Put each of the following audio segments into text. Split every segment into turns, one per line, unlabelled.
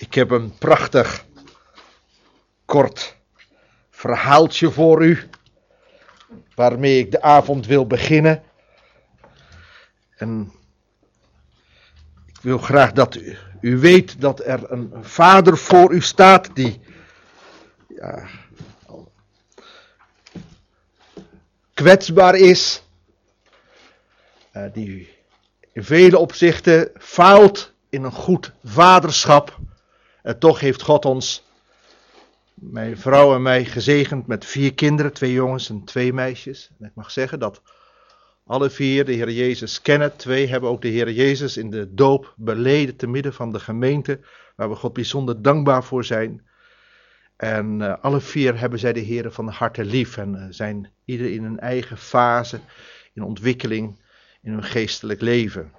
Ik heb een prachtig kort verhaaltje voor u, waarmee ik de avond wil beginnen. En ik wil graag dat u weet dat er een vader voor u staat die kwetsbaar is, die in vele opzichten faalt in een goed vaderschap. En toch heeft God ons, mijn vrouw en mij, gezegend met 4 kinderen, 2 jongens en 2 meisjes. En ik mag zeggen dat alle 4 de Heer Jezus kennen. 2 hebben ook de Heer Jezus in de doop beleden te midden van de gemeente, waar we God bijzonder dankbaar voor zijn. En alle 4 hebben zij de Heer van harte lief en zijn ieder in een eigen fase, in ontwikkeling, in hun geestelijk leven.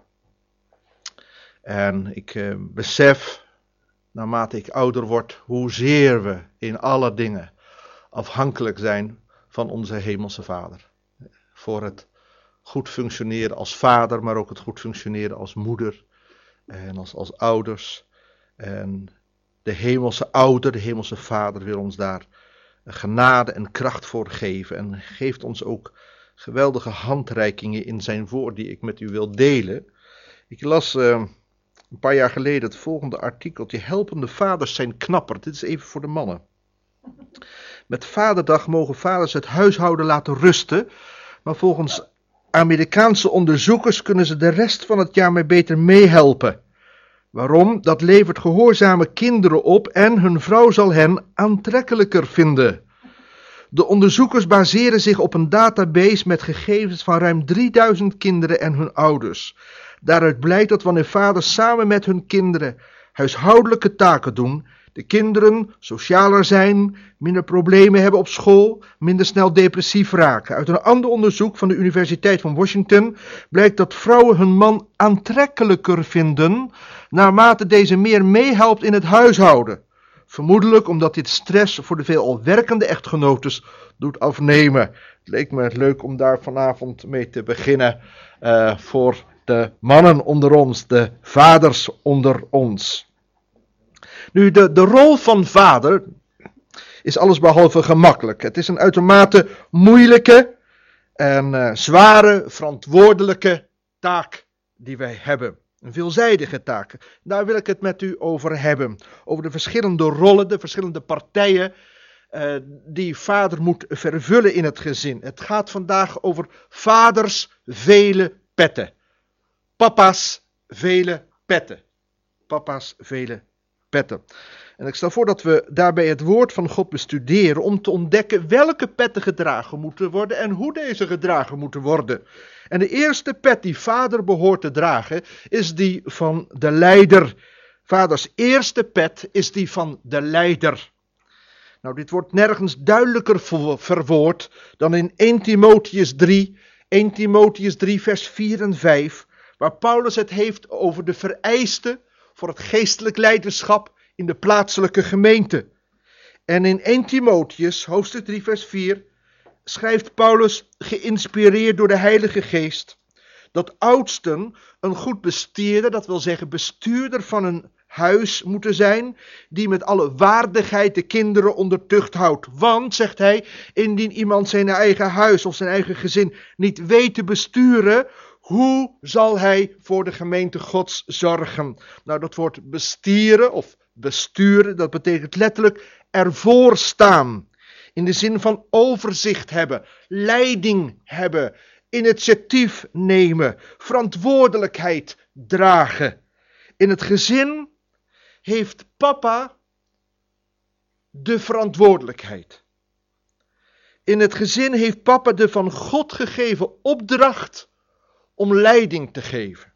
En ik besef, naarmate ik ouder word, hoezeer we in alle dingen afhankelijk zijn van onze hemelse Vader. Voor het goed functioneren als vader, maar ook het goed functioneren als moeder en als ouders. En de hemelse ouder, de hemelse Vader wil ons daar genade en kracht voor geven. En geeft ons ook geweldige handreikingen in zijn woord die ik met u wil delen. Ik las een paar jaar geleden het volgende artikeltje: helpende vaders zijn knapper. Dit is even voor de mannen. Met Vaderdag mogen vaders het huishouden laten rusten, maar volgens Amerikaanse onderzoekers kunnen ze de rest van het jaar maar beter meehelpen. Waarom? Dat levert gehoorzame kinderen op en hun vrouw zal hen aantrekkelijker vinden. De onderzoekers baseren zich op een database met gegevens van ruim 3000 kinderen en hun ouders. Daaruit blijkt dat wanneer vaders samen met hun kinderen huishoudelijke taken doen, de kinderen socialer zijn, minder problemen hebben op school, minder snel depressief raken. Uit een ander onderzoek van de Universiteit van Washington blijkt dat vrouwen hun man aantrekkelijker vinden, naarmate deze meer meehelpt in het huishouden. Vermoedelijk omdat dit stress voor de veelal werkende echtgenotes doet afnemen. Het leek me leuk om daar vanavond mee te beginnen voor de mannen onder ons, de vaders onder ons. Nu, de rol van vader is allesbehalve gemakkelijk. Het is een uitermate moeilijke en zware, verantwoordelijke taak die wij hebben. Een veelzijdige taak. Daar wil ik het met u over hebben. Over de verschillende rollen, de verschillende partijen die vader moet vervullen in het gezin. Het gaat vandaag over vaders vele petten. Papa's vele petten. Papa's vele petten. En ik stel voor dat we daarbij het woord van God bestuderen om te ontdekken welke petten gedragen moeten worden en hoe deze gedragen moeten worden. En de eerste pet die vader behoort te dragen is die van de leider. Vaders eerste pet is die van de leider. Nou, dit wordt nergens duidelijker verwoord dan in 1 Timotheus 3, 1 Timotheus 3 vers 4 en 5, waar Paulus het heeft over de vereisten voor het geestelijk leiderschap in de plaatselijke gemeente. En in 1 Timotheus, hoofdstuk 3 vers 4, schrijft Paulus, geïnspireerd door de Heilige Geest, dat oudsten een goed bestuurder, dat wil zeggen bestuurder van een huis moeten zijn, die met alle waardigheid de kinderen onder tucht houdt. Want, zegt hij, indien iemand zijn eigen huis of zijn eigen gezin niet weet te besturen, hoe zal hij voor de gemeente Gods zorgen? Nou, dat woord bestieren of besturen, dat betekent letterlijk ervoor staan. In de zin van overzicht hebben, leiding hebben, initiatief nemen, verantwoordelijkheid dragen. In het gezin heeft papa de verantwoordelijkheid. In het gezin heeft papa de van God gegeven opdracht om leiding te geven.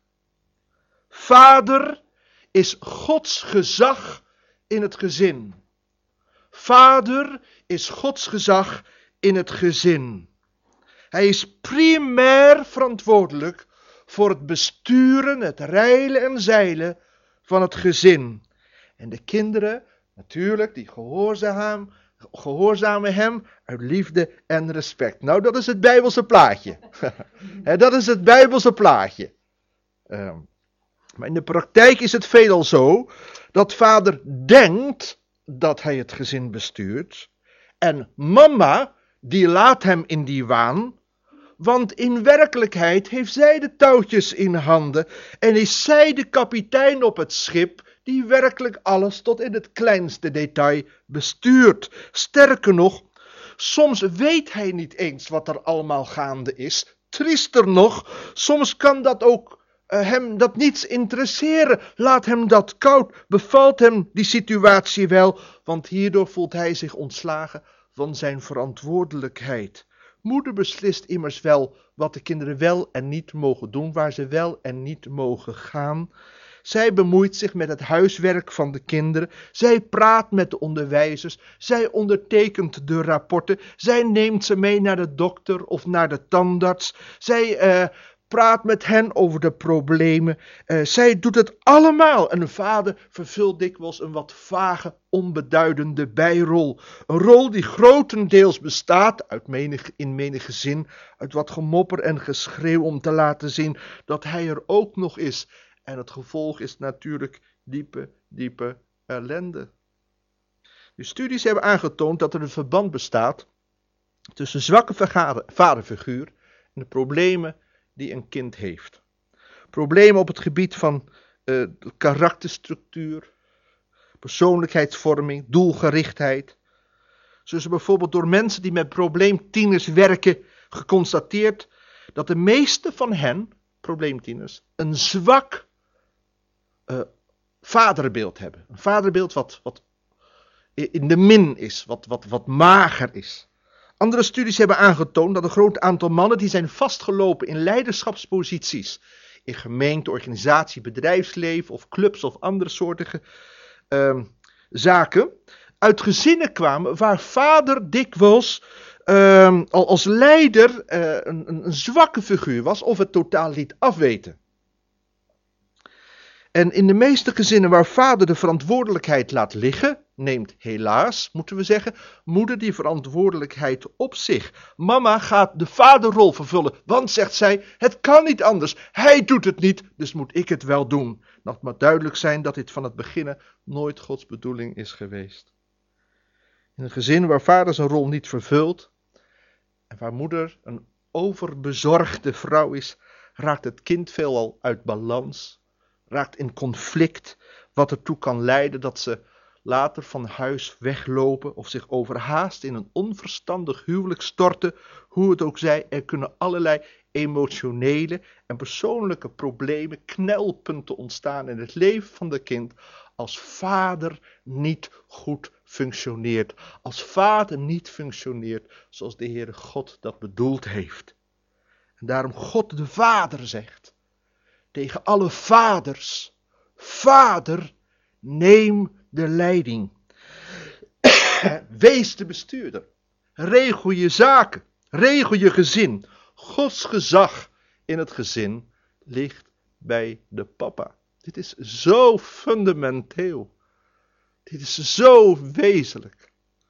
Vader is Gods gezag in het gezin. Vader is Gods gezag in het gezin. Hij is primair verantwoordelijk voor het besturen, het reilen en zeilen van het gezin. En de kinderen, natuurlijk, die gehoorzamen hem uit liefde en respect. Nou, dat is het Bijbelse plaatje. Dat is het Bijbelse plaatje. Maar in de praktijk is het veelal zo Dat vader denkt dat hij het gezin bestuurt. En mama, die laat hem in die waan. Want in werkelijkheid heeft zij de touwtjes in handen. En is zij de kapitein op het schip die werkelijk alles tot in het kleinste detail bestuurt. Sterker nog, soms weet hij niet eens wat er allemaal gaande is. Triester nog, soms kan dat ook hem dat niets interesseren. Laat hem dat koud, bevalt hem die situatie wel, want hierdoor voelt hij zich ontslagen van zijn verantwoordelijkheid. Moeder beslist immers wel wat de kinderen wel en niet mogen doen, waar ze wel en niet mogen gaan. Zij bemoeit zich met het huiswerk van de kinderen. Zij praat met de onderwijzers. Zij ondertekent de rapporten. Zij neemt ze mee naar de dokter of naar de tandarts. Zij praat met hen over de problemen. Zij doet het allemaal. En de vader vervult dikwijls een wat vage, onbeduidende bijrol. Een rol die grotendeels bestaat uit in menig gezin, uit wat gemopper en geschreeuw om te laten zien dat hij er ook nog is. En het gevolg is natuurlijk diepe, diepe ellende. De studies hebben aangetoond dat er een verband bestaat tussen zwakke vaderfiguur en de problemen die een kind heeft. Problemen op het gebied van karakterstructuur, persoonlijkheidsvorming, doelgerichtheid. Zo is er bijvoorbeeld door mensen die met probleemtieners werken geconstateerd dat de meeste van hen, probleemtieners, een zwak vaderbeeld hebben. Een vaderbeeld wat in de min is, wat mager is. Andere studies hebben aangetoond dat een groot aantal mannen die zijn vastgelopen in leiderschapsposities, in gemeente, organisatie, bedrijfsleven of clubs of andere soortige zaken, uit gezinnen kwamen waar vader dikwijls als leider een zwakke figuur was of het totaal liet afweten. En in de meeste gezinnen waar vader de verantwoordelijkheid laat liggen, neemt helaas, moeten we zeggen, moeder die verantwoordelijkheid op zich. Mama gaat de vaderrol vervullen, want, zegt zij, het kan niet anders. Hij doet het niet, dus moet ik het wel doen. Dat moet duidelijk zijn dat dit van het begin nooit Gods bedoeling is geweest. In een gezin waar vader zijn rol niet vervult en waar moeder een overbezorgde vrouw is, raakt het kind veelal uit balans, raakt in conflict, wat ertoe kan leiden dat ze later van huis weglopen of zich overhaast in een onverstandig huwelijk storten. Hoe het ook zij, er kunnen allerlei emotionele en persoonlijke problemen, knelpunten ontstaan in het leven van de kind als vader niet goed functioneert. Als vader niet functioneert zoals de Heere God dat bedoeld heeft. En daarom God de Vader zegt tegen alle vaders: Vader, neem de leiding. Wees de bestuurder. Regel je zaken. Regel je gezin. Gods gezag in het gezin ligt bij de papa. Dit is zo fundamenteel. Dit is zo wezenlijk.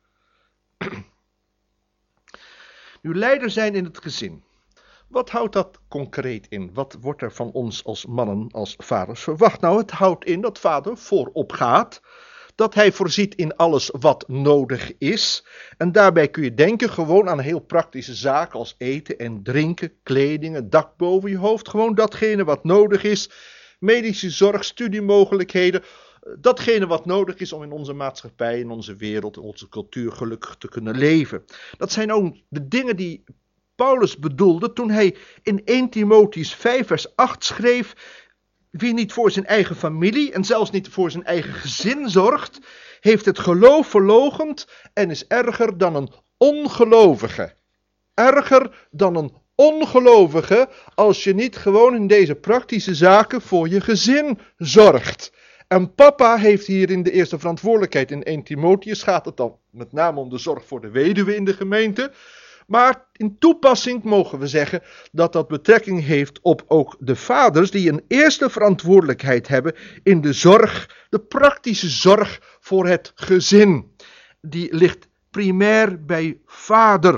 Nu, leider zijn in het gezin. Wat houdt dat concreet in? Wat wordt er van ons als mannen, als vaders verwacht? Nou, het houdt in dat vader voorop gaat. Dat hij voorziet in alles wat nodig is. En daarbij kun je denken gewoon aan heel praktische zaken als eten en drinken, kleding, een dak boven je hoofd. Gewoon datgene wat nodig is. Medische zorg, studiemogelijkheden. Datgene wat nodig is om in onze maatschappij, in onze wereld, in onze cultuur gelukkig te kunnen leven. Dat zijn ook de dingen die Paulus bedoelde toen hij in 1 Timotheüs 5 vers 8 schreef: wie niet voor zijn eigen familie en zelfs niet voor zijn eigen gezin zorgt, heeft het geloof verloochend en is erger dan een ongelovige. Erger dan een ongelovige als je niet gewoon in deze praktische zaken voor je gezin zorgt. En papa heeft hierin de eerste verantwoordelijkheid. In 1 Timotheüs gaat het dan met name om de zorg voor de weduwe in de gemeente. Maar in toepassing mogen we zeggen dat dat betrekking heeft op ook de vaders die een eerste verantwoordelijkheid hebben in de zorg, de praktische zorg voor het gezin. Die ligt primair bij vader.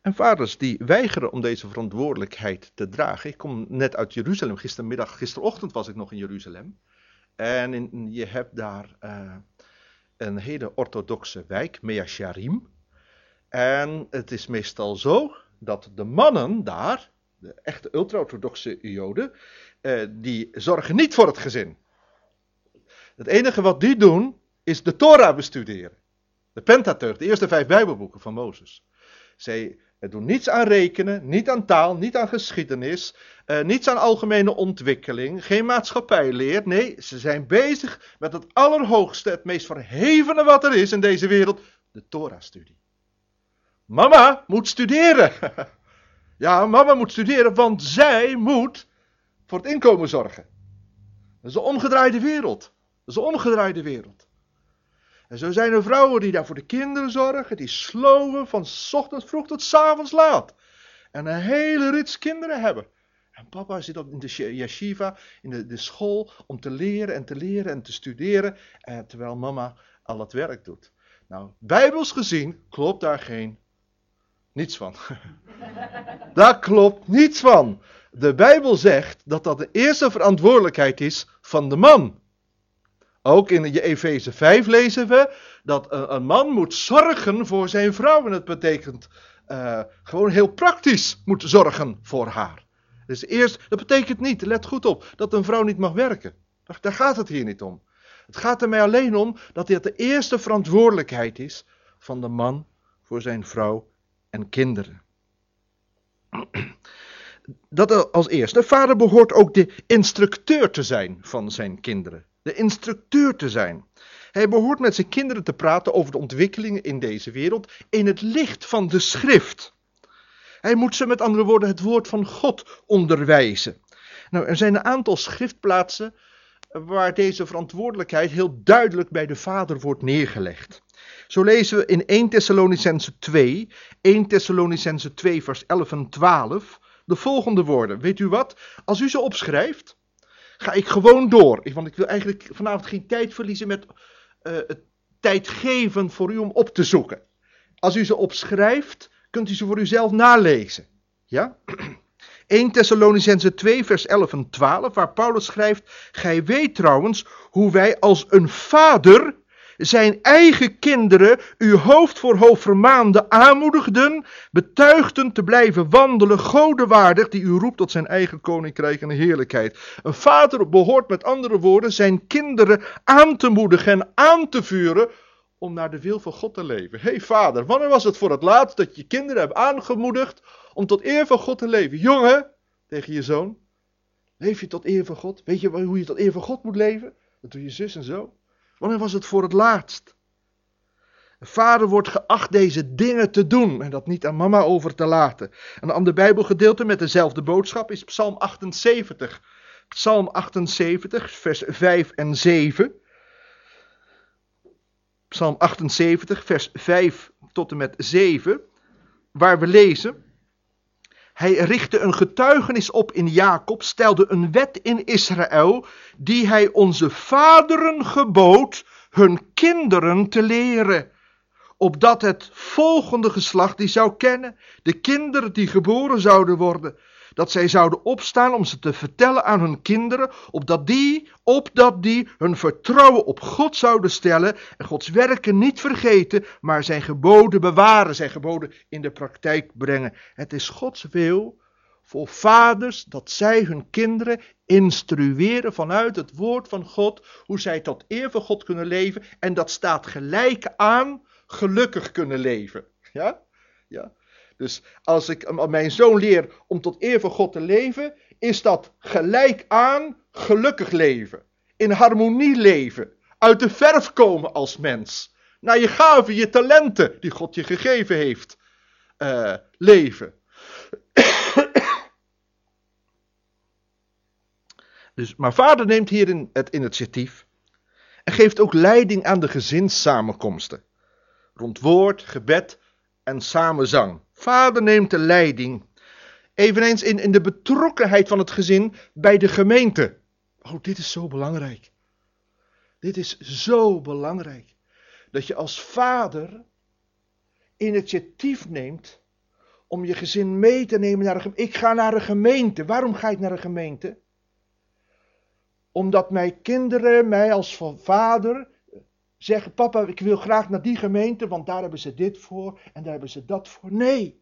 En vaders die weigeren om deze verantwoordelijkheid te dragen. Ik kom net uit Jeruzalem, gisterochtend was ik nog in Jeruzalem. En je hebt daar een hele orthodoxe wijk, Mea Shearim. En het is meestal zo dat de mannen daar, de echte ultra-orthodoxe Joden, die zorgen niet voor het gezin. Het enige wat die doen, is de Torah bestuderen. De Pentateuch, de eerste 5 Bijbelboeken van Mozes. Zij doen niets aan rekenen, niet aan taal, niet aan geschiedenis, niets aan algemene ontwikkeling, geen maatschappijleer. Nee, ze zijn bezig met het allerhoogste, het meest verhevene wat er is in deze wereld, de Torah-studie. Mama moet studeren. Ja, mama moet studeren, want zij moet voor het inkomen zorgen. Dat is een omgedraaide wereld. Dat is een omgedraaide wereld. En zo zijn er vrouwen die daar voor de kinderen zorgen, die sloven van 's ochtends vroeg tot 's avonds laat. En een hele rits kinderen hebben. En papa zit op in de yeshiva, in de school, om te leren en te leren en te studeren, terwijl mama al het werk doet. Nou, bijbels gezien klopt daar niets van. Daar klopt niets van. De Bijbel zegt dat dat de eerste verantwoordelijkheid is van de man. Ook in Efeze 5 lezen we dat een man moet zorgen voor zijn vrouw. En dat betekent gewoon heel praktisch moet zorgen voor haar. Dus dat betekent niet, let goed op, dat een vrouw niet mag werken. Daar gaat het hier niet om. Het gaat er mij alleen om dat dit de eerste verantwoordelijkheid is van de man voor zijn vrouw en kinderen. Dat als eerste. De vader behoort ook de instructeur te zijn van zijn kinderen. De instructeur te zijn. Hij behoort met zijn kinderen te praten over de ontwikkelingen in deze wereld in het licht van de schrift. Hij moet ze met andere woorden het woord van God onderwijzen. Nou, er zijn een aantal schriftplaatsen waar deze verantwoordelijkheid heel duidelijk bij de vader wordt neergelegd. Zo lezen we in 1 Thessalonicenzen 2 vers 11 en 12 de volgende woorden. Weet u wat? Als u ze opschrijft, ga ik gewoon door. Want ik wil eigenlijk vanavond geen tijd verliezen met het tijd geven voor u om op te zoeken. Als u ze opschrijft, kunt u ze voor uzelf nalezen. Ja? 1 Thessalonicenzen 2 vers 11 en 12, waar Paulus schrijft: gij weet trouwens hoe wij als een vader zijn eigen kinderen u hoofd voor hoofd vermaanden, aanmoedigden, betuigden te blijven wandelen, godenwaardig, die u roept tot zijn eigen koninkrijk en heerlijkheid. Een vader behoort met andere woorden zijn kinderen aan te moedigen en aan te vuren om naar de wil van God te leven. Hé vader, wanneer was het voor het laatst dat je kinderen hebt aangemoedigd om tot eer van God te leven? Jongen, tegen je zoon, leef je tot eer van God? Weet je hoe je tot eer van God moet leven? Dat doe je zus en zo. Wanneer was het voor het laatst? De vader wordt geacht deze dingen te doen en dat niet aan mama over te laten. Een ander Bijbelgedeelte met dezelfde boodschap is Psalm 78. Psalm 78, vers 5 en 7. Psalm 78, vers 5 tot en met 7, waar we lezen: hij richtte een getuigenis op in Jacob, stelde een wet in Israël, die hij onze vaderen gebood hun kinderen te leren, opdat het volgende geslacht die zou kennen, de kinderen die geboren zouden worden, dat zij zouden opstaan om ze te vertellen aan hun kinderen, opdat die hun vertrouwen op God zouden stellen en Gods werken niet vergeten, maar zijn geboden bewaren, zijn geboden in de praktijk brengen. Het is Gods wil voor vaders dat zij hun kinderen instrueren vanuit het woord van God, hoe zij tot eer van God kunnen leven, en dat staat gelijk aan gelukkig kunnen leven. Ja? Ja. Dus als ik mijn zoon leer om tot eer van God te leven, is dat gelijk aan gelukkig leven. In harmonie leven. Uit de verf komen als mens. Naar je gaven, je talenten die God je gegeven heeft. Leven. Maar vader neemt hier het initiatief. En geeft ook leiding aan de gezinssamenkomsten. Rond woord, gebed en samenzang. Vader neemt de leiding. Eveneens in de betrokkenheid van het gezin bij de gemeente. Oh, dit is zo belangrijk. Dit is zo belangrijk. Dat je als vader initiatief neemt om je gezin mee te nemen naar een gemeente. Ik ga naar een gemeente. Waarom ga ik naar een gemeente? Omdat mijn kinderen, mij als vader, zeggen, papa, ik wil graag naar die gemeente, want daar hebben ze dit voor en daar hebben ze dat voor. Nee,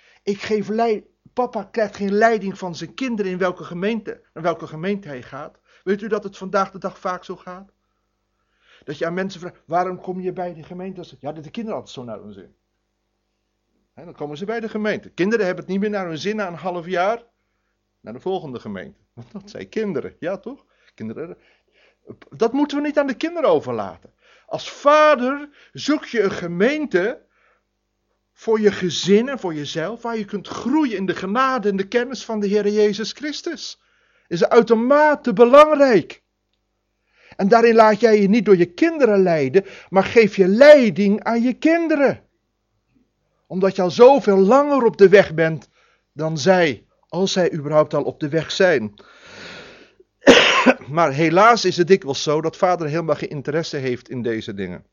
papa krijgt geen leiding van zijn kinderen in naar welke gemeente hij gaat. Weet u dat het vandaag de dag vaak zo gaat? Dat je aan mensen vraagt, waarom kom je bij de gemeente? Ja, dat de kinderen altijd zo naar hun zin. Dan komen ze bij de gemeente. Kinderen hebben het niet meer naar hun zin na een half jaar. Naar de volgende gemeente. Want dat zijn kinderen, ja toch? Kinderen, dat moeten we niet aan de kinderen overlaten. Als vader zoek je een gemeente voor je gezin en voor jezelf, waar je kunt groeien in de genade en de kennis van de Heer Jezus Christus. Is uitermate belangrijk. En daarin laat jij je niet door je kinderen leiden, maar geef je leiding aan je kinderen. Omdat je al zoveel langer op de weg bent dan zij, als zij überhaupt al op de weg zijn. Maar helaas is het dikwijls zo dat vader helemaal geen interesse heeft in deze dingen.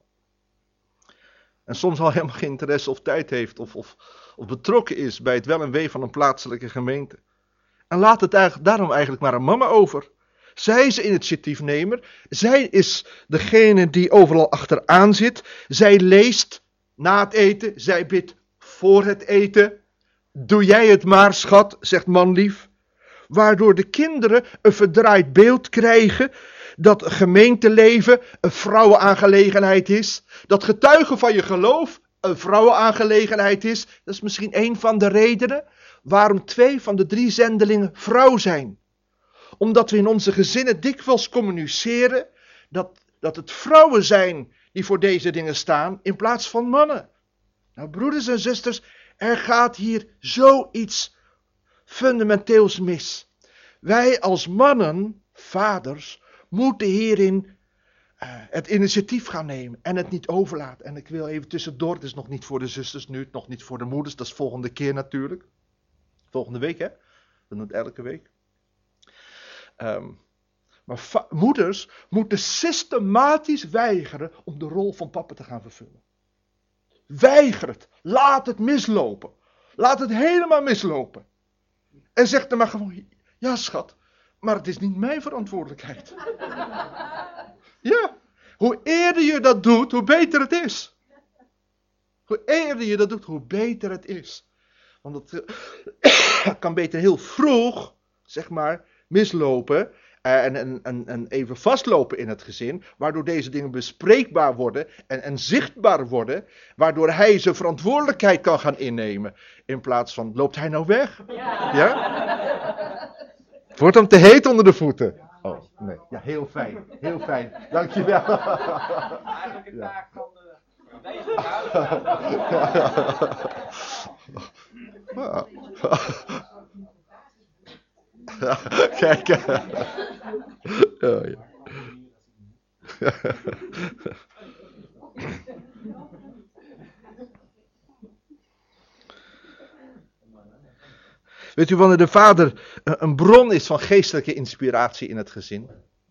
En soms al helemaal geen interesse of tijd heeft of betrokken is bij het wel en wee van een plaatselijke gemeente. En laat het daarom eigenlijk maar aan mama over. Zij is de initiatiefnemer. Zij is degene die overal achteraan zit. Zij leest na het eten. Zij bidt voor het eten. Doe jij het maar, schat, zegt manlief. Waardoor de kinderen een verdraaid beeld krijgen dat gemeenteleven een vrouwenaangelegenheid is. Dat getuigen van je geloof een vrouwenaangelegenheid is. Dat is misschien een van de redenen waarom 2 van de 3 zendelingen vrouw zijn. Omdat we in onze gezinnen dikwijls communiceren dat het vrouwen zijn die voor deze dingen staan in plaats van mannen. Nou, broeders en zusters, er gaat hier zoiets fundamenteels mis. Wij als mannen, vaders, moeten hierin het initiatief gaan nemen en het niet overlaten. En ik wil even tussendoor, het is nog niet voor de zusters nu, nog niet voor de moeders, dat is volgende keer natuurlijk. Volgende week, hè? We doen het elke week. Maar moeders moeten systematisch weigeren om de rol van papa te gaan vervullen. Weiger het. Laat het mislopen. Laat het helemaal mislopen. En zeg dan maar gewoon, ja schat, maar het is niet mijn verantwoordelijkheid. Ja, hoe eerder je dat doet, hoe beter het is. Hoe eerder je dat doet, hoe beter het is. Want het kan beter heel vroeg, zeg maar, mislopen en even vastlopen in het gezin, waardoor deze dingen bespreekbaar worden en zichtbaar worden, waardoor hij zijn verantwoordelijkheid kan gaan innemen, in plaats van, loopt hij nou weg? Ja? Het wordt hem te heet onder de voeten. Oh, nee. Ja, heel fijn. Heel fijn. Dankjewel.
Eigenlijk een taak van deze
Kijk. Oh, ja. Weet u, wanneer de vader een bron is van geestelijke inspiratie in het gezin.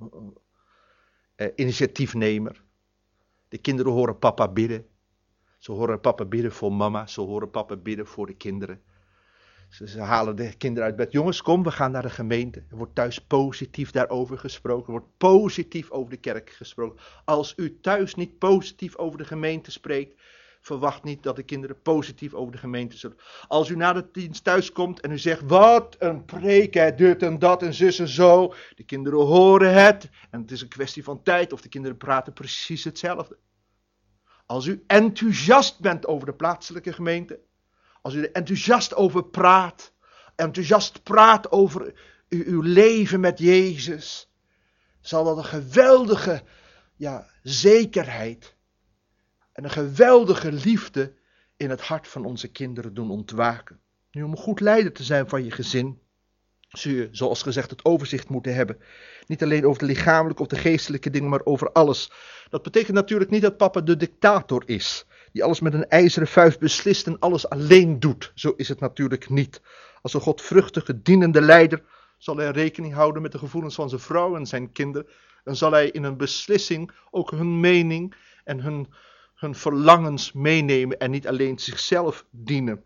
Initiatiefnemer. De kinderen horen papa bidden. Ze horen papa bidden voor mama. Ze horen papa bidden voor de kinderen. Ze halen de kinderen uit bed. Jongens, kom, we gaan naar de gemeente. Er wordt thuis positief daarover gesproken. Er wordt positief over de kerk gesproken. Als u thuis niet positief over de gemeente spreekt, verwacht niet dat de kinderen positief over de gemeente zullen. Als u na de dienst thuis komt en u zegt, wat een preek, hè, dit en dat en zus en zo. De kinderen horen het en het is een kwestie van tijd of de kinderen praten precies hetzelfde. Als u enthousiast bent over de plaatselijke gemeente, als u er enthousiast over praat, enthousiast praat over uw leven met Jezus, zal dat een geweldige zekerheid en een geweldige liefde in het hart van onze kinderen doen ontwaken. Nu, om een goed leider te zijn van je gezin, zul je, zoals gezegd, het overzicht moeten hebben. Niet alleen over de lichamelijke of de geestelijke dingen, maar over alles. Dat betekent natuurlijk niet dat papa de dictator is, die alles met een ijzeren vuist beslist en alles alleen doet. Zo is het natuurlijk niet. Als een godvruchtige, dienende leider zal hij rekening houden met de gevoelens van zijn vrouw en zijn kinderen. En zal hij in een beslissing ook hun mening en hun verlangens meenemen en niet alleen zichzelf dienen.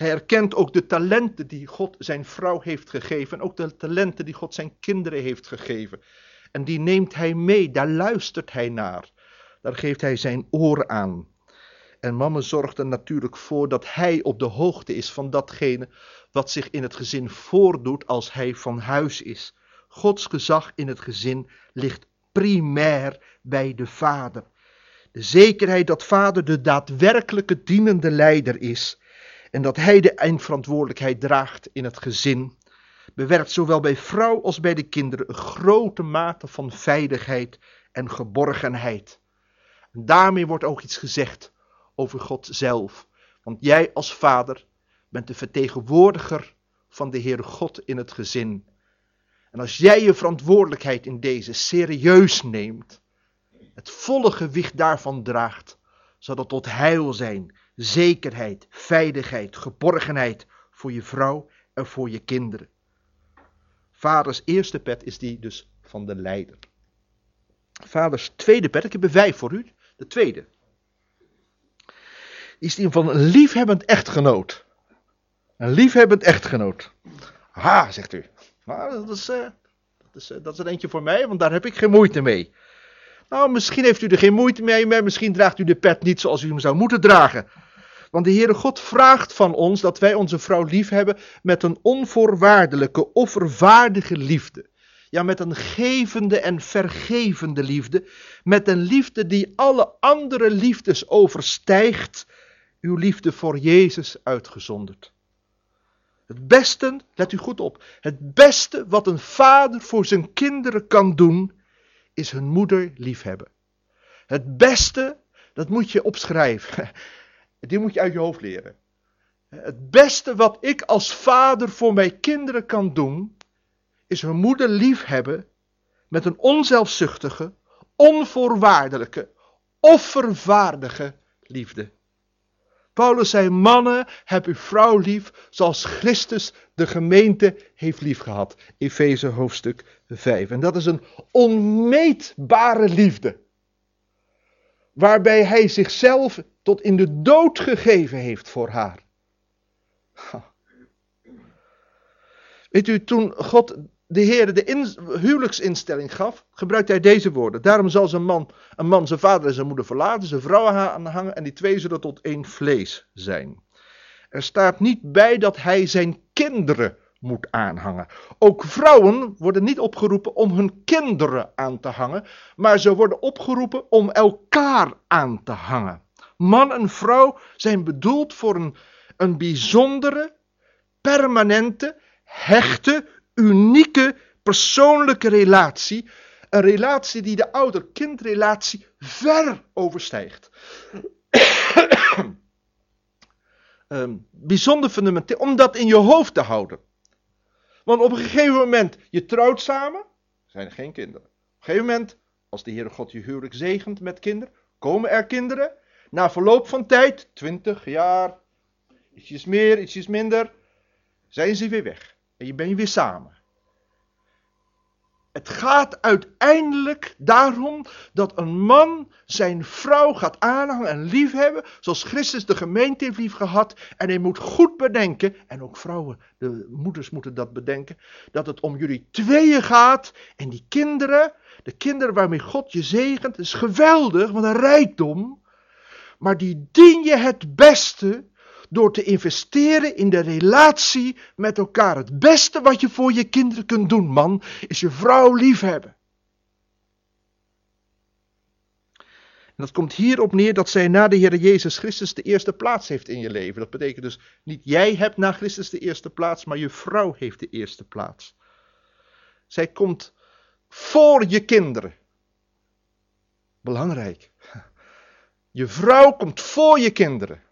Hij erkent ook de talenten die God zijn vrouw heeft gegeven. En ook de talenten die God zijn kinderen heeft gegeven. En die neemt hij mee, daar luistert hij naar. Daar geeft hij zijn oor aan. En mama zorgt er natuurlijk voor dat hij op de hoogte is van datgene wat zich in het gezin voordoet als hij van huis is. Gods gezag in het gezin ligt primair bij de vader. De zekerheid dat vader de daadwerkelijke dienende leider is en dat hij de eindverantwoordelijkheid draagt in het gezin, bewerkt zowel bij vrouw als bij de kinderen een grote mate van veiligheid en geborgenheid. En daarmee wordt ook iets gezegd over God zelf. Want jij als vader bent de vertegenwoordiger van de Heere God in het gezin. En als jij je verantwoordelijkheid in deze serieus neemt, het volle gewicht daarvan draagt, zal dat tot heil zijn, zekerheid, veiligheid, geborgenheid voor je vrouw en voor je kinderen. Vaders eerste pet is die dus van de leider. Vaders tweede pet, ik heb er 5 voor u, de tweede, is die van een liefhebbend echtgenoot. Een liefhebbend echtgenoot. Ha, zegt u. Nou, dat is er eentje voor mij, want daar heb ik geen moeite mee. Nou, misschien heeft u er geen moeite mee, maar misschien draagt u de pet niet zoals u hem zou moeten dragen. Want de Heere God vraagt van ons dat wij onze vrouw lief hebben met een onvoorwaardelijke, offervaardige liefde. Ja, met een gevende en vergevende liefde. Met een liefde die alle andere liefdes overstijgt. Uw liefde voor Jezus uitgezonderd. Het beste, let u goed op, het beste wat een vader voor zijn kinderen kan doen, is hun moeder liefhebben. Het beste, dat moet je opschrijven. Die moet je uit je hoofd leren. Het beste wat ik als vader voor mijn kinderen kan doen, is hun moeder liefhebben met een onzelfzuchtige, onvoorwaardelijke, offervaardige liefde. Paulus zei, mannen, heb uw vrouw lief, zoals Christus de gemeente heeft liefgehad. Efeze hoofdstuk 5. En dat is een onmeetbare liefde. Waarbij hij zichzelf tot in de dood gegeven heeft voor haar. Weet u, toen God de Heer de huwelijksinstelling gaf, gebruikte hij deze woorden. Daarom zal een man zijn vader en zijn moeder verlaten, zijn vrouw aanhangen en die twee zullen tot één vlees zijn. Er staat niet bij dat hij zijn kinderen moet aanhangen. Ook vrouwen worden niet opgeroepen om hun kinderen aan te hangen, maar ze worden opgeroepen om elkaar aan te hangen. Man en vrouw zijn bedoeld voor een bijzondere, permanente, hechte, unieke, persoonlijke relatie. Een relatie die de ouder-kindrelatie ver overstijgt. Bijzonder fundamenteel, om dat in je hoofd te houden. Want op een gegeven moment, je trouwt samen, zijn er geen kinderen. Op een gegeven moment, als de Heere God je huwelijk zegent met kinderen, komen er kinderen. Na verloop van tijd, 20 jaar, ietsjes meer, ietsjes minder, zijn ze weer weg. En je bent weer samen. Het gaat uiteindelijk daarom dat een man zijn vrouw gaat aanhangen en liefhebben, zoals Christus de gemeente heeft liefgehad. En hij moet goed bedenken, en ook vrouwen, de moeders moeten dat bedenken, dat het om jullie tweeën gaat. En die kinderen, de kinderen waarmee God je zegent, is geweldig, wat een rijkdom. Maar die dien je het beste door te investeren in de relatie met elkaar. Het beste wat je voor je kinderen kunt doen, man, is je vrouw liefhebben. En dat komt hierop neer dat zij na de Heer Jezus Christus de eerste plaats heeft in je leven. Dat betekent dus niet jij hebt na Christus de eerste plaats, maar je vrouw heeft de eerste plaats. Zij komt voor je kinderen. Belangrijk. Je vrouw komt voor je kinderen.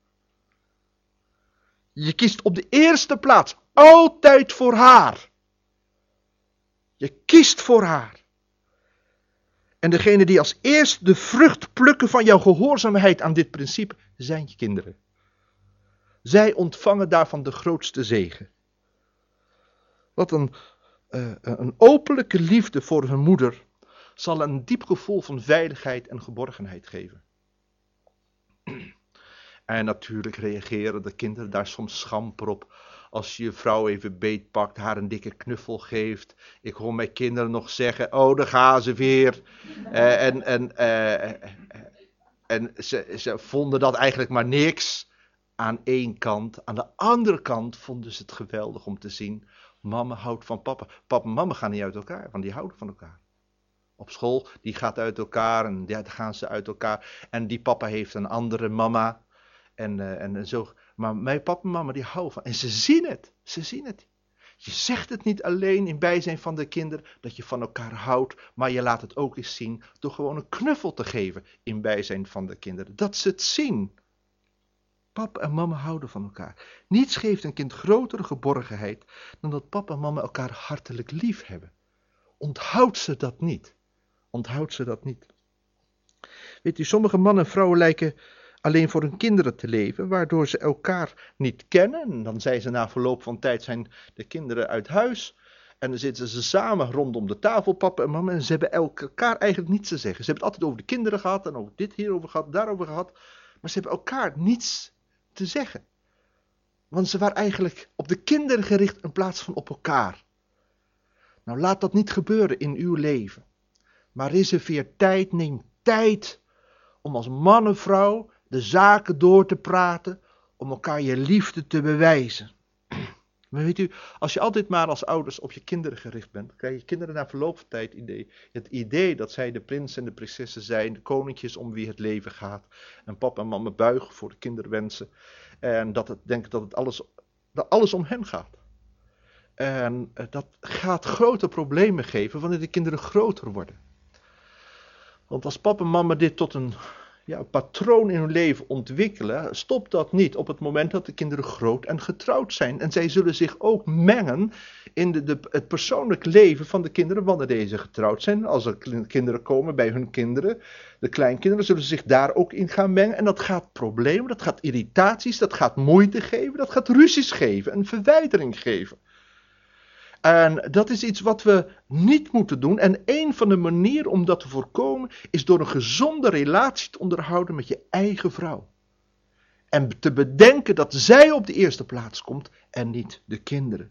Je kiest op de eerste plaats, altijd voor haar. Je kiest voor haar. En degene die als eerst de vrucht plukken van jouw gehoorzaamheid aan dit principe, zijn je kinderen. Zij ontvangen daarvan de grootste zegen. Wat een openlijke liefde voor hun moeder zal een diep gevoel van veiligheid en geborgenheid geven. En natuurlijk reageren de kinderen daar soms schamper op. Als je je vrouw even beetpakt, haar een dikke knuffel geeft. Ik hoor mijn kinderen nog zeggen, oh daar gaan ze weer. En ze vonden dat eigenlijk maar niks aan één kant. Aan de andere kant vonden ze het geweldig om te zien. Mama houdt van papa. Papa en mama gaan niet uit elkaar, want die houden van elkaar. Op school, die gaat uit elkaar en ja, dan gaan ze uit elkaar. En die papa heeft een andere mama. En zo. Maar mijn papa en mama die houden van. En ze zien het. Ze zien het. Je zegt het niet alleen in bijzijn van de kinderen dat je van elkaar houdt. Maar je laat het ook eens zien door gewoon een knuffel te geven in bijzijn van de kinderen. Dat ze het zien. Papa en mama houden van elkaar. Niets geeft een kind grotere geborgenheid dan dat papa en mama elkaar hartelijk lief hebben. Onthoud ze dat niet. Onthoud ze dat niet. Weet u, sommige mannen en vrouwen lijken alleen voor hun kinderen te leven, waardoor ze elkaar niet kennen. En dan zijn ze na verloop van tijd zijn de kinderen uit huis. En dan zitten ze samen rondom de tafel, papa en mama, en ze hebben elkaar eigenlijk niets te zeggen. Ze hebben het altijd over de kinderen gehad en over dit hierover gehad, daarover gehad. Maar ze hebben elkaar niets te zeggen. Want ze waren eigenlijk op de kinderen gericht in plaats van op elkaar. Nou, laat dat niet gebeuren in uw leven. Maar reserveer tijd, neem tijd om als man en vrouw de zaken door te praten, om elkaar je liefde te bewijzen. Maar weet u, als je altijd maar als ouders op je kinderen gericht bent, krijg je kinderen na verloop van tijd het idee dat zij de prins en de prinsessen zijn, de koninkjes om wie het leven gaat. En papa en mama buigen voor de kinderwensen. En denken dat alles om hen gaat. En dat gaat grote problemen geven wanneer de kinderen groter worden. Want als papa en mama dit tot een patroon in hun leven ontwikkelen, stopt dat niet op het moment dat de kinderen groot en getrouwd zijn. En zij zullen zich ook mengen in het persoonlijk leven van de kinderen wanneer deze getrouwd zijn. Als er kinderen komen bij hun kinderen, de kleinkinderen, zullen ze zich daar ook in gaan mengen. En dat gaat problemen, dat gaat irritaties, dat gaat moeite geven, dat gaat ruzies geven en verwijdering geven. En dat is iets wat we niet moeten doen. En een van de manieren om dat te voorkomen is door een gezonde relatie te onderhouden met je eigen vrouw. En te bedenken dat zij op de eerste plaats komt en niet de kinderen.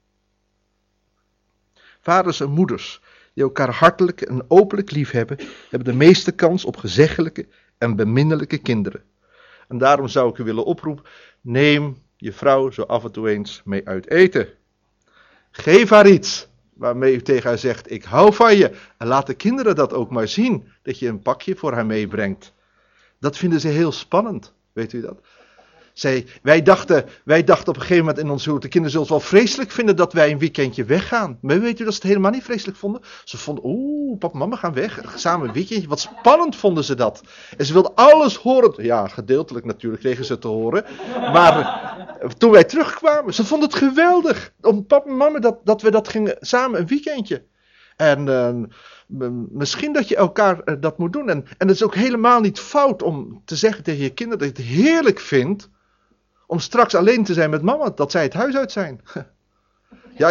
Vaders en moeders die elkaar hartelijk en openlijk lief hebben, hebben de meeste kans op gezeggelijke en beminnelijke kinderen. En daarom zou ik u willen oproepen, neem je vrouw zo af en toe eens mee uit eten. Geef haar iets waarmee u tegen haar zegt, ik hou van je. En laat de kinderen dat ook maar zien, dat je een pakje voor haar meebrengt. Dat vinden ze heel spannend, weet u dat? Wij dachten op een gegeven moment in ons huwelijk, de kinderen zullen het wel vreselijk vinden dat wij een weekendje weggaan. Maar weet u dat ze het helemaal niet vreselijk vonden? Ze vonden, papa en mama gaan weg, samen een weekendje. Wat spannend vonden ze dat. En ze wilden alles horen. Ja, gedeeltelijk natuurlijk kregen ze te horen. Maar toen wij terugkwamen, ze vonden het geweldig. Om papa en mama dat we dat gingen samen een weekendje. En misschien dat je elkaar dat moet doen. En het is ook helemaal niet fout om te zeggen tegen je kinderen dat je het heerlijk vindt om straks alleen te zijn met mama, dat zij het huis uit zijn. Ja,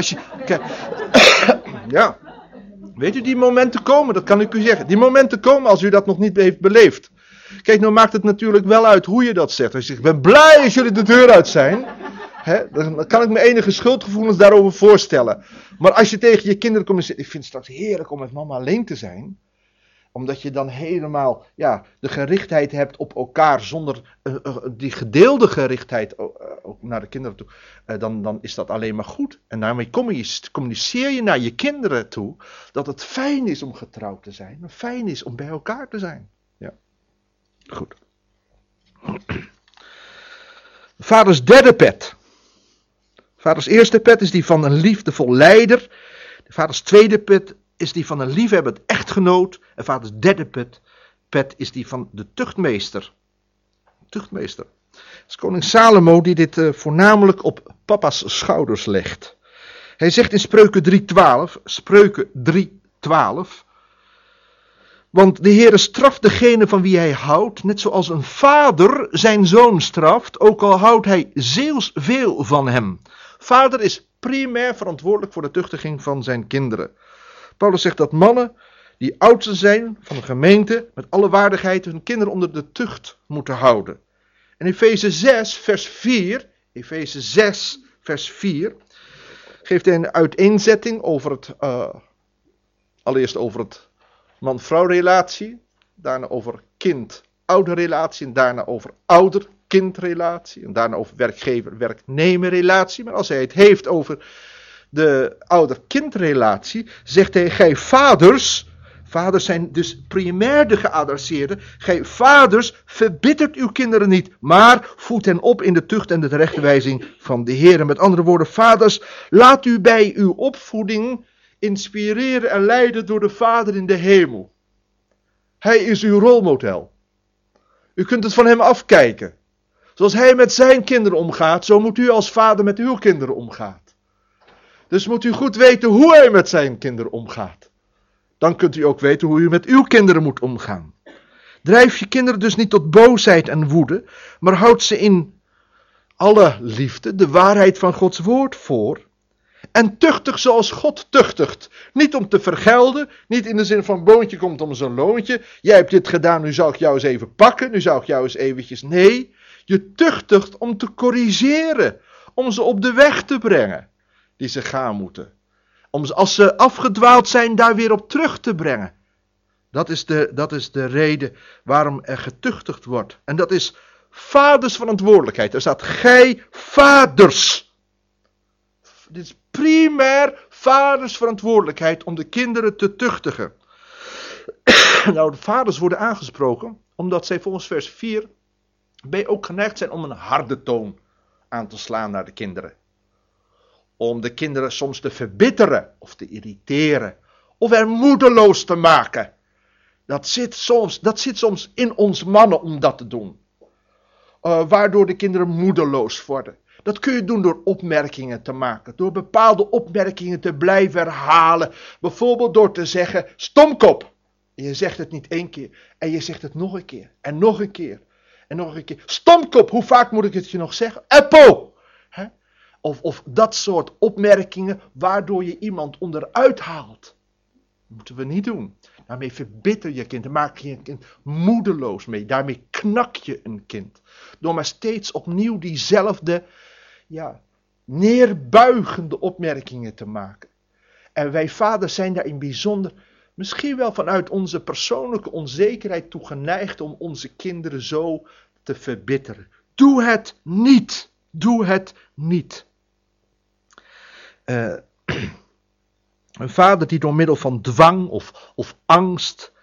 ja, weet u, die momenten komen, dat kan ik u zeggen. Die momenten komen als u dat nog niet heeft beleefd. Kijk, nou maakt het natuurlijk wel uit hoe je dat zegt. Als je zegt, ik ben blij als jullie de deur uit zijn. Dan kan ik me enige schuldgevoelens daarover voorstellen. Maar als je tegen je kinderen komt en zegt, ik vind het straks heerlijk om met mama alleen te zijn. Omdat je dan helemaal de gerichtheid hebt op elkaar zonder die gedeelde gerichtheid ook naar de kinderen toe. Dan is dat alleen maar goed. En daarmee communiceer je naar je kinderen toe dat het fijn is om getrouwd te zijn. Fijn is om bij elkaar te zijn. Ja, goed. Vaders derde pet. Vaders eerste pet is die van een liefdevol leider. Vaders tweede pet is die van een liefhebbend echtgenoot. En vaders derde pet is die van de tuchtmeester. Tuchtmeester. Het is koning Salomo die dit voornamelijk op papa's schouders legt. Hij zegt in Spreuken 3:12. Spreuken 3:12. Want de Heere straft degene van wie hij houdt, net zoals een vader zijn zoon straft, ook al houdt hij zielsveel van hem. Vader is primair verantwoordelijk voor de tuchtiging van zijn kinderen. Paulus zegt dat mannen die oudsten zijn van een gemeente met alle waardigheid hun kinderen onder de tucht moeten houden. En Efeze 6 vers 4, Efeze 6 vers 4, geeft hij een uiteenzetting over het, allereerst over het man-vrouw relatie, daarna over kind-ouder relatie en daarna over ouder-kind relatie en daarna over werkgever-werknemer relatie. Maar als hij het heeft over de ouder-kind relatie, zegt hij, gij vaders zijn dus primair de geadresseerden, gij vaders verbittert uw kinderen niet, maar voed hen op in de tucht en de terechtwijzing van de Heer. Met andere woorden, vaders, laat u bij uw opvoeding inspireren en leiden door de Vader in de hemel. Hij is uw rolmodel. U kunt het van hem afkijken. Zoals hij met zijn kinderen omgaat, zo moet u als vader met uw kinderen omgaan. Dus moet u goed weten hoe hij met zijn kinderen omgaat. Dan kunt u ook weten hoe u met uw kinderen moet omgaan. Drijf je kinderen dus niet tot boosheid en woede, maar houd ze in alle liefde de waarheid van Gods woord voor. En tuchtig zoals God tuchtigt. Niet om te vergelden, niet in de zin van boontje komt om zijn loontje. Jij hebt dit gedaan, nu zal ik jou eens even pakken, nu zal ik jou eens eventjes. Nee, je tuchtigt om te corrigeren, om ze op de weg te brengen die ze gaan moeten. Om ze, als ze afgedwaald zijn, daar weer op terug te brengen. Dat is de reden waarom er getuchtigd wordt. En dat is vaders verantwoordelijkheid. Er staat, gij vaders. Dit is primair vaders verantwoordelijkheid om de kinderen te tuchtigen. Nou, de vaders worden aangesproken, omdat zij volgens vers 4 ook geneigd zijn om een harde toon aan te slaan naar de kinderen. Om de kinderen soms te verbitteren of te irriteren. Of er moedeloos te maken. Dat zit soms in ons mannen om dat te doen. Waardoor de kinderen moedeloos worden. Dat kun je doen door opmerkingen te maken. Door bepaalde opmerkingen te blijven herhalen. Bijvoorbeeld door te zeggen, stomkop. En je zegt het niet 1 keer. En je zegt het nog een keer. En nog een keer. En nog een keer. Stomkop, hoe vaak moet ik het je nog zeggen? Eppo! Of dat soort opmerkingen waardoor je iemand onderuit haalt. Dat moeten we niet doen. Daarmee verbitter je kind. Daar maak je een kind moedeloos mee. Daarmee knak je een kind. Door maar steeds opnieuw diezelfde neerbuigende opmerkingen te maken. En wij vaders zijn daarin bijzonder, misschien wel vanuit onze persoonlijke onzekerheid toe geneigd om onze kinderen zo te verbitteren. Doe het niet. Doe het niet. Een vader die door middel van dwang of angst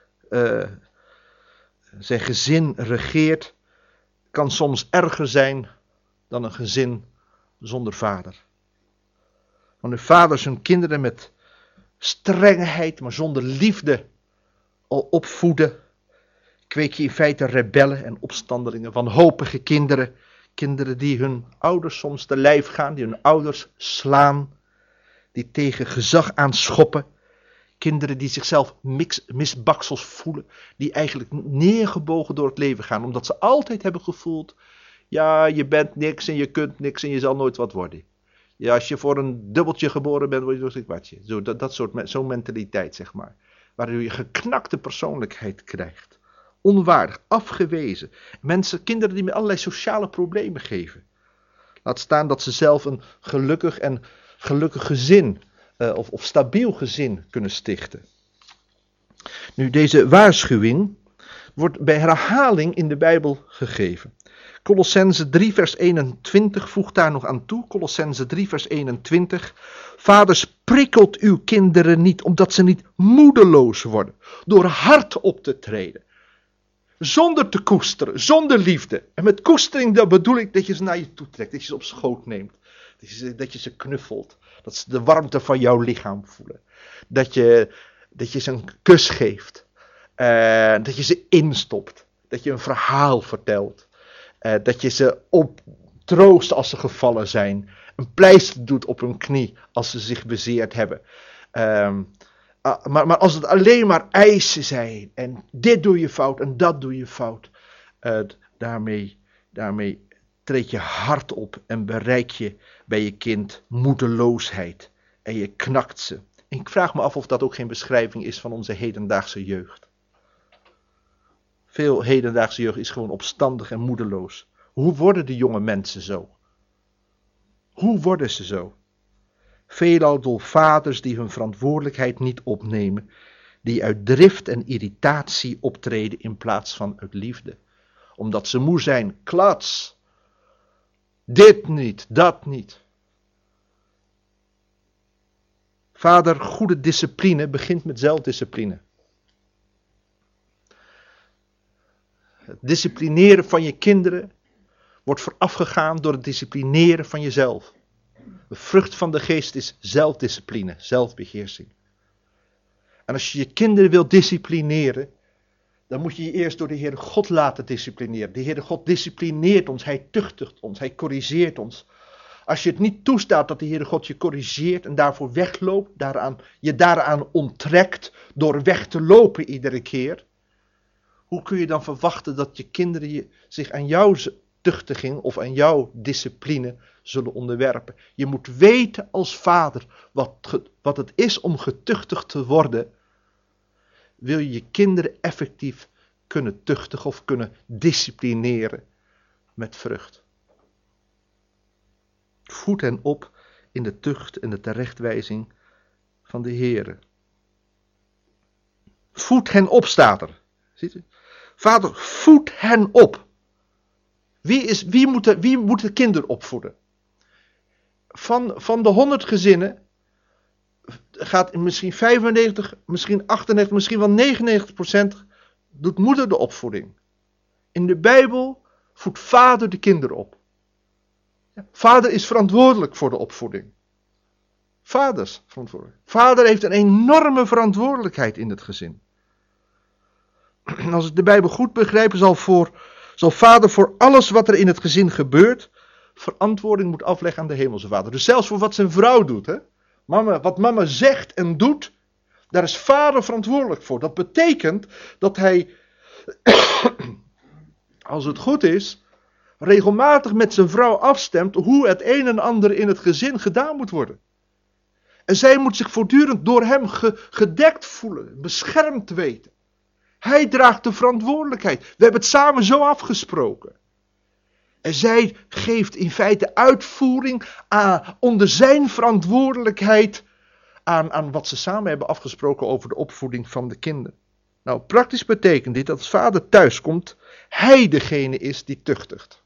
zijn gezin regeert, kan soms erger zijn dan een gezin zonder vader. Wanneer vaders hun kinderen met strengheid, maar zonder liefde opvoeden, kweek je in feite rebellen en opstandelingen, wanhopige kinderen. Kinderen die hun ouders soms te lijf gaan, die hun ouders slaan, die tegen gezag aanschoppen. Kinderen die zichzelf misbaksels voelen, die eigenlijk neergebogen door het leven gaan, omdat ze altijd hebben gevoeld, ja, je bent niks en je kunt niks en je zal nooit wat worden. Ja, als je voor een dubbeltje geboren bent, word je door een watje. Zo'n mentaliteit, zeg maar. Waardoor je geknakte persoonlijkheid krijgt. Onwaardig, afgewezen. Kinderen die met allerlei sociale problemen geven. Laat staan dat ze zelf een gelukkig gezin of stabiel gezin kunnen stichten. Nu, deze waarschuwing wordt bij herhaling in de Bijbel gegeven. Kolossenzen 3 vers 21 voegt daar nog aan toe. Kolossenzen 3 vers 21. Vaders, prikkelt uw kinderen niet, omdat ze niet moedeloos worden. Door hard op te treden. Zonder te koesteren, zonder liefde. En met koestering, dat bedoel ik dat je ze naar je toe trekt. Dat je ze op schoot neemt. Dat je ze knuffelt. Dat ze de warmte van jouw lichaam voelen. Dat je ze een kus geeft. Dat je ze instopt. Dat je een verhaal vertelt. Dat je ze troost als ze gevallen zijn. Een pleister doet op hun knie als ze zich bezeerd hebben. Maar als het alleen maar eisen zijn. En dit doe je fout en dat doe je fout. Daarmee treed je hard op en bereik je bij je kind moedeloosheid. En je knakt ze. En ik vraag me af of dat ook geen beschrijving is van onze hedendaagse jeugd. Veel hedendaagse jeugd is gewoon opstandig en moedeloos. Hoe worden de jonge mensen zo? Hoe worden ze zo? Veelal door vaders die hun verantwoordelijkheid niet opnemen, die uit drift en irritatie optreden in plaats van uit liefde. Omdat ze moe zijn, klats. Dit niet, dat niet. Vader, goede discipline begint met zelfdiscipline. Het disciplineren van je kinderen wordt voorafgegaan door het disciplineren van jezelf. De vrucht van de geest is zelfdiscipline, zelfbeheersing. En als je je kinderen wilt disciplineren, dan moet je je eerst door de Heere God laten disciplineren. De Heere God disciplineert ons, Hij tuchtigt ons, Hij corrigeert ons. Als je het niet toestaat dat de Heere God je corrigeert en daarvoor wegloopt, je daaraan onttrekt door weg te lopen iedere keer, hoe kun je dan verwachten dat je kinderen zich aan jouw tuchtiging of aan jouw discipline zullen onderwerpen? Je moet weten als vader wat het is om getuchtigd te worden. Wil je je kinderen effectief kunnen tuchtigen of kunnen disciplineren met vrucht? Voed hen op in de tucht en de terechtwijzing van de Heere. Voed hen op, staat er. Ziet u? Vader, voed hen op. Wie moet de kinderen opvoeden? Van de 100 gezinnen gaat misschien 95, misschien 98, misschien wel 99% doet moeder de opvoeding. In de Bijbel voedt vader de kinderen op. Vader is verantwoordelijk voor de opvoeding. Vaders verantwoordelijk. Vader heeft een enorme verantwoordelijkheid in het gezin. En als ik de Bijbel goed begrijp, zal vader voor alles wat er in het gezin gebeurt, verantwoording moet afleggen aan de hemelse vader. Dus zelfs voor wat zijn vrouw doet. Hè? Wat mama zegt en doet, daar is vader verantwoordelijk voor. Dat betekent dat hij, als het goed is, regelmatig met zijn vrouw afstemt hoe het een en ander in het gezin gedaan moet worden. En zij moet zich voortdurend door hem gedekt voelen, beschermd weten. Hij draagt de verantwoordelijkheid. We hebben het samen zo afgesproken. En zij geeft in feite uitvoering onder zijn verantwoordelijkheid aan wat ze samen hebben afgesproken over de opvoeding van de kinderen. Nou, praktisch betekent dit dat als vader thuis komt, hij degene is die tuchtigt.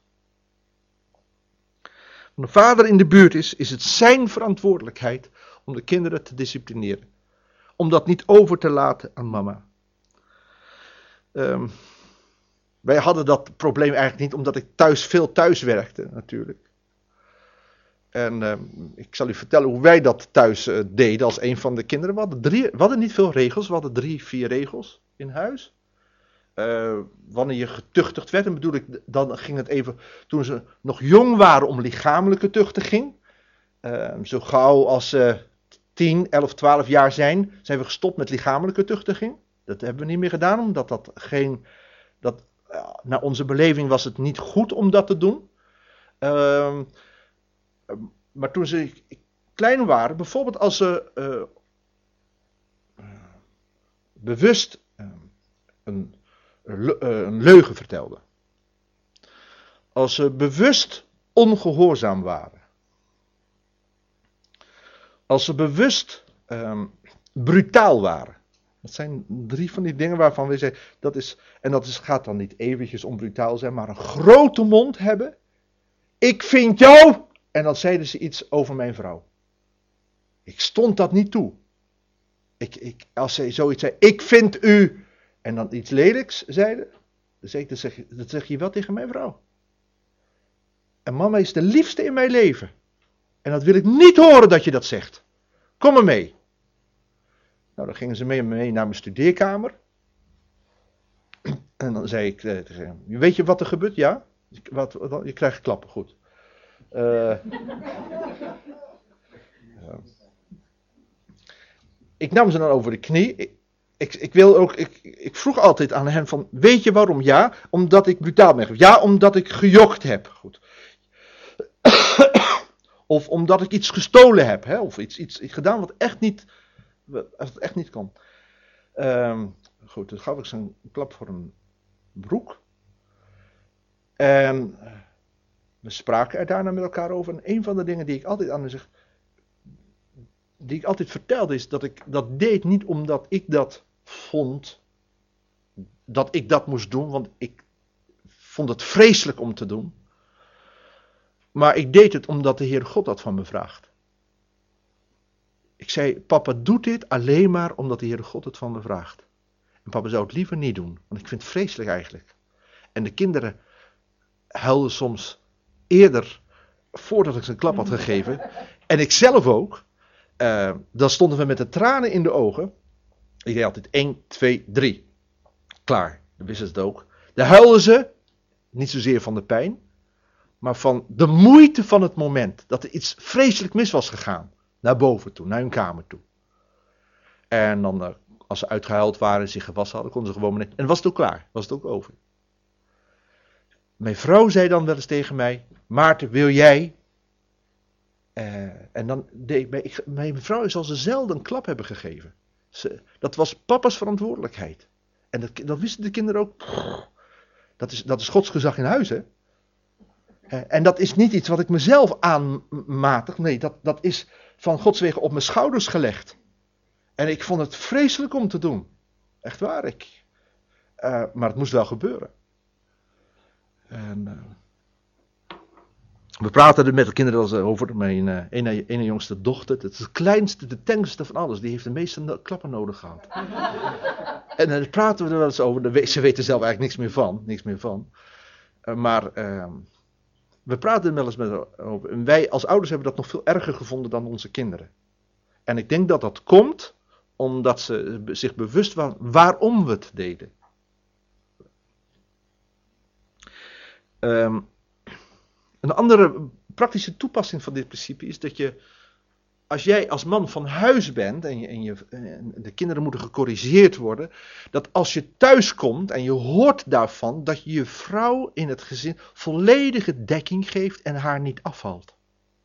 Als de vader in de buurt is het zijn verantwoordelijkheid om de kinderen te disciplineren. Om dat niet over te laten aan mama. Wij hadden dat probleem eigenlijk niet, omdat ik veel thuis werkte natuurlijk. En ik zal u vertellen hoe wij dat thuis deden als een van de kinderen. We hadden niet veel regels, we hadden 3-4 regels in huis. Wanneer je getuchtigd werd, en bedoel ik, dan ging het even toen ze nog jong waren om lichamelijke tuchtiging. Zo gauw als ze 10, 11, 12 jaar zijn we gestopt met lichamelijke tuchtiging. Dat hebben we niet meer gedaan, omdat naar onze beleving was het niet goed om dat te doen. Maar toen ze klein waren, bijvoorbeeld als ze bewust een leugen vertelden. Als ze bewust ongehoorzaam waren. Als ze bewust brutaal waren. Dat zijn 3 van die dingen waarvan we zeggen, gaat dan niet eventjes om brutaal zijn, maar een grote mond hebben. Ik vind jou, en dan zeiden ze iets over mijn vrouw. Ik stond dat niet toe. Als ze zoiets zei, ik vind u, en dan iets lelijks zeiden, dat zeg je wel tegen mijn vrouw. En mama is de liefste in mijn leven. En dat wil ik niet horen dat je dat zegt. Kom maar mee. Nou, dan gingen ze mee naar mijn studeerkamer. En dan zei ik tegen hem, weet je wat er gebeurt? Ja? Je krijgt klappen, goed. Ik nam ze dan over de knie. Ik vroeg altijd aan hem van, weet je waarom? Ja, omdat ik brutaal ben. Ja, omdat ik gejokt heb. Goed. Of omdat ik iets gestolen heb. Hè? Of iets gedaan wat echt niet kon. Goed, dan gaf ik ze een klap voor een broek. En We spraken er daarna met elkaar over. En een van de dingen die ik altijd aan zeg, die ik altijd vertelde, is dat ik dat deed niet omdat ik dat vond, dat ik dat moest doen, want ik vond het vreselijk om te doen. Maar ik deed het omdat de Heer God dat van me vraagt. Ik zei, papa doet dit alleen maar omdat de Heere God het van me vraagt. En papa zou het liever niet doen, want ik vind het vreselijk eigenlijk. En de kinderen huilden soms eerder voordat ik ze een klap had gegeven. En ik zelf ook. Dan stonden we met de tranen in de ogen. Ik deed altijd 1, 2, 3. Klaar, dan wisten ze het ook. Dan huilden ze, niet zozeer van de pijn, maar van de moeite van het moment. Dat er iets vreselijk mis was gegaan. Naar boven toe, naar hun kamer toe. En dan, als ze uitgehuild waren en zich gewassen hadden, konden ze gewoon beneden. En dan was het ook klaar, was het ook over. Mijn vrouw zei dan wel eens tegen mij, Maarten, wil jij? En dan deed mijn vrouw zal ze zelden een klap hebben gegeven. Dat was papa's verantwoordelijkheid. En dat wisten de kinderen ook. Dat is Gods gezag in huis, hè. En dat is niet iets wat ik mezelf aanmatig. Nee, dat is van Gods wegen op mijn schouders gelegd. En ik vond het vreselijk om te doen. Echt waar. Maar het moest wel gebeuren. En, we praten er met de kinderen wel eens over. Mijn ene jongste dochter. Het is de kleinste, de tengste van alles. Die heeft de meeste klappen nodig gehad. En dan praten we er wel eens over. Ze weten zelf eigenlijk niks meer van. Maar we praten er wel eens met over. En wij als ouders hebben dat nog veel erger gevonden dan onze kinderen. En ik denk dat dat komt omdat ze zich bewust waren waarom we het deden. Een andere praktische toepassing van dit principe is dat je, als jij als man van huis bent en de kinderen moeten gecorrigeerd worden, dat als je thuis komt en je hoort daarvan, dat je je vrouw in het gezin volledige dekking geeft en haar niet afvalt.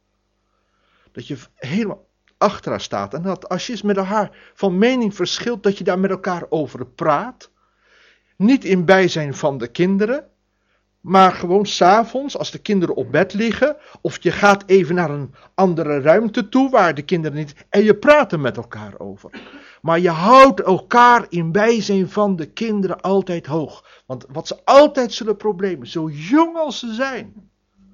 Dat je helemaal achter haar staat en dat als je eens met haar van mening verschilt, dat je daar met elkaar over praat. Niet in bijzijn van de kinderen, maar gewoon 's avonds als de kinderen op bed liggen, of je gaat even naar een andere ruimte toe waar de kinderen niet, en je praat er met elkaar over. Maar je houdt elkaar in bijzijn van de kinderen altijd hoog. Want wat ze altijd zullen problemen, zo jong als ze zijn,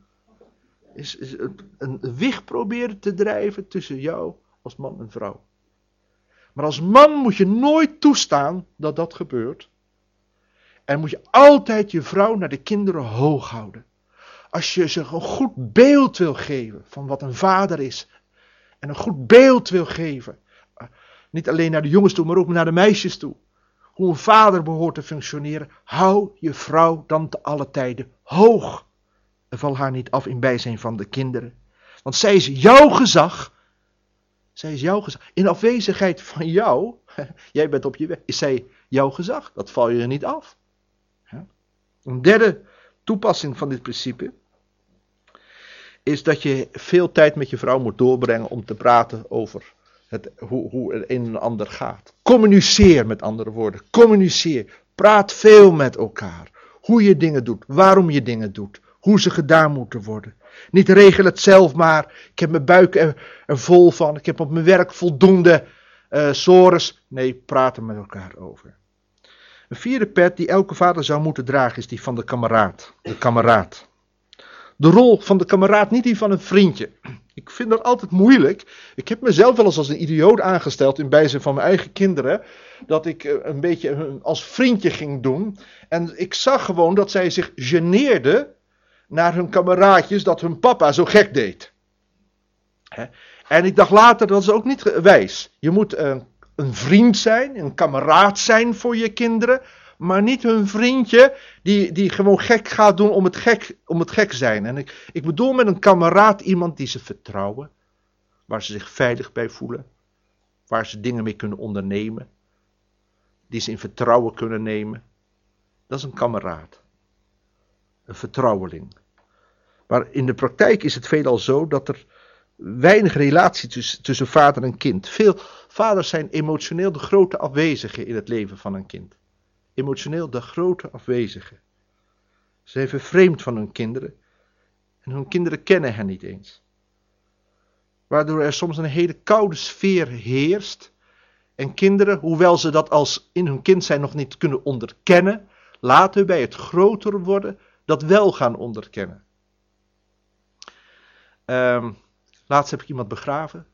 is een wicht proberen te drijven tussen jou als man en vrouw. Maar als man moet je nooit toestaan dat dat gebeurt. En moet je altijd je vrouw naar de kinderen hoog houden. Als je ze een goed beeld wil geven van wat een vader is. En een goed beeld wil geven. Niet alleen naar de jongens toe, maar ook naar de meisjes toe. Hoe een vader behoort te functioneren. Hou je vrouw dan te alle tijden hoog. En val haar niet af in bijzijn van de kinderen. Want zij is jouw gezag. Zij is jouw gezag. In afwezigheid van jou, jij bent op je weg, is zij jouw gezag. Dat val je er niet af. Een derde toepassing van dit principe is dat je veel tijd met je vrouw moet doorbrengen om te praten over hoe het een en ander gaat. Communiceer, met andere woorden. Communiceer. Praat veel met elkaar. Hoe je dingen doet. Waarom je dingen doet. Hoe ze gedaan moeten worden. Niet regel het zelf maar. Ik heb mijn buik er vol van. Ik heb op mijn werk voldoende sores. Nee, praat er met elkaar over. Een vierde pet die elke vader zou moeten dragen is die van de kameraad. De kameraad. De rol van de kameraad, niet die van een vriendje. Ik vind dat altijd moeilijk. Ik heb mezelf wel eens als een idioot aangesteld in bijzijn van mijn eigen kinderen. Dat ik een beetje als vriendje ging doen. En ik zag gewoon dat zij zich geneerden naar hun kameraadjes dat hun papa zo gek deed. En ik dacht later, dat is ook niet wijs. Je moet een vriend zijn, een kameraad zijn voor je kinderen. Maar niet hun vriendje die gewoon gek gaat doen om het gek zijn. En ik bedoel met een kameraad iemand die ze vertrouwen. Waar ze zich veilig bij voelen. Waar ze dingen mee kunnen ondernemen. Die ze in vertrouwen kunnen nemen. Dat is een kameraad. Een vertrouweling. Maar in de praktijk is het veelal zo dat er weinig relatie tussen vader en kind. Veel vaders zijn emotioneel de grote afwezigen in het leven van een kind. Emotioneel de grote afwezigen. Ze zijn vervreemd van hun kinderen. En hun kinderen kennen hen niet eens. Waardoor er soms een hele koude sfeer heerst. En kinderen, hoewel ze dat als in hun kind zijn nog niet kunnen onderkennen, laten bij het groter worden dat wel gaan onderkennen. Laatst heb ik iemand begraven.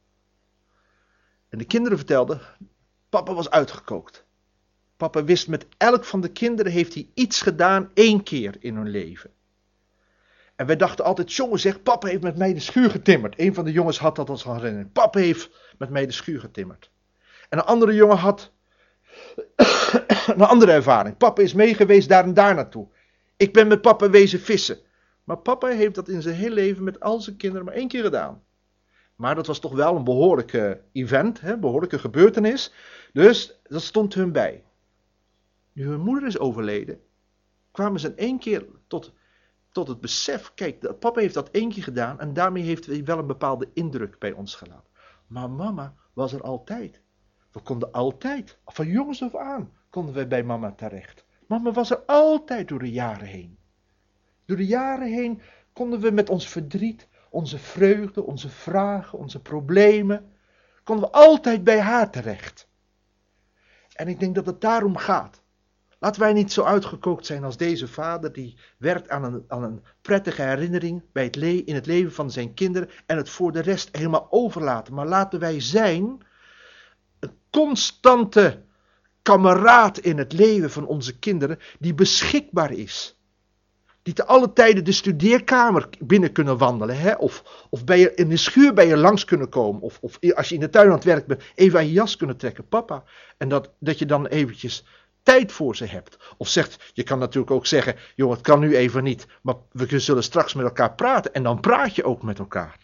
En de kinderen vertelden, papa was uitgekookt. Papa wist met elk van de kinderen heeft hij iets gedaan 1 keer in hun leven. En wij dachten altijd, jongen zeg, papa heeft met mij de schuur getimmerd. Een van de jongens had dat als herinnering. Papa heeft met mij de schuur getimmerd. En een andere jongen had een andere ervaring. Papa is meegeweest daar en daar naartoe. Ik ben met papa wezen vissen. Maar papa heeft dat in zijn hele leven met al zijn kinderen maar 1 keer gedaan. Maar dat was toch wel een behoorlijke event, een behoorlijke gebeurtenis. Dus dat stond hun bij. Nu hun moeder is overleden, kwamen ze in 1 keer tot het besef, kijk, papa heeft dat 1 keer gedaan en daarmee heeft hij wel een bepaalde indruk bij ons gelaten. Maar mama was er altijd. We konden altijd, van jongens af aan, konden we bij mama terecht. Mama was er altijd door de jaren heen. Door de jaren heen konden we met ons verdriet, onze vreugde, onze vragen, onze problemen, konden we altijd bij haar terecht. En ik denk dat het daarom gaat. Laten wij niet zo uitgekookt zijn als deze vader die werkt aan een prettige herinnering in het leven van zijn kinderen en het voor de rest helemaal overlaten. Maar laten wij zijn een constante kameraad in het leven van onze kinderen die beschikbaar is. Die te alle tijden de studeerkamer binnen kunnen wandelen. Hè? Of in de schuur bij je langs kunnen komen. Of als je in de tuin aan het werk bent, even aan je jas kunnen trekken. Papa. En dat je dan eventjes tijd voor ze hebt. Of zegt, je kan natuurlijk ook zeggen, joh, het kan nu even niet. Maar we zullen straks met elkaar praten. En dan praat je ook met elkaar.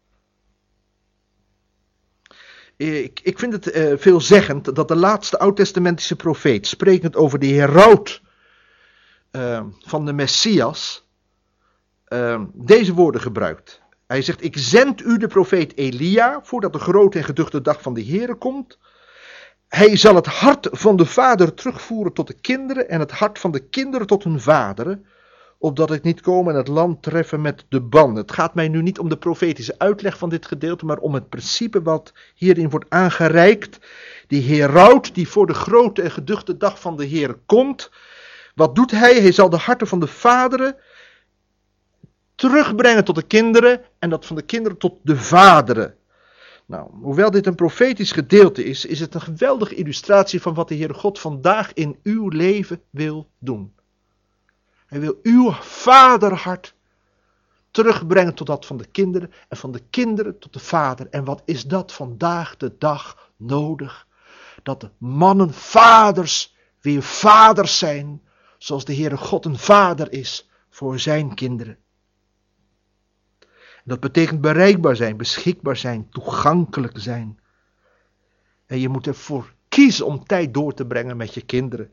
Ik vind het veelzeggend dat de laatste oud-testamentische profeet, sprekend over de heraut van de Messias, deze woorden gebruikt. Hij zegt, ik zend u de profeet Elia, voordat de grote en geduchte dag van de Heere komt. Hij zal het hart van de vader terugvoeren tot de kinderen en het hart van de kinderen tot hun vaderen, opdat ik niet kom en het land treffen met de ban. Het gaat mij nu niet om de profetische uitleg van dit gedeelte, maar om het principe wat hierin wordt aangereikt. Die heraut die voor de grote en geduchte dag van de Heer komt. Wat doet hij? Hij zal de harten van de vaderen terugbrengen tot de kinderen en dat van de kinderen tot de vaderen. Nou, hoewel dit een profetisch gedeelte is, is het een geweldige illustratie van wat de Heere God vandaag in uw leven wil doen. Hij wil uw vaderhart terugbrengen tot dat van de kinderen en van de kinderen tot de vader. En wat is dat vandaag de dag nodig? Dat de mannen vaders weer vaders zijn, zoals de Heere God een vader is voor zijn kinderen. En dat betekent bereikbaar zijn, beschikbaar zijn, toegankelijk zijn. En je moet ervoor kiezen om tijd door te brengen met je kinderen.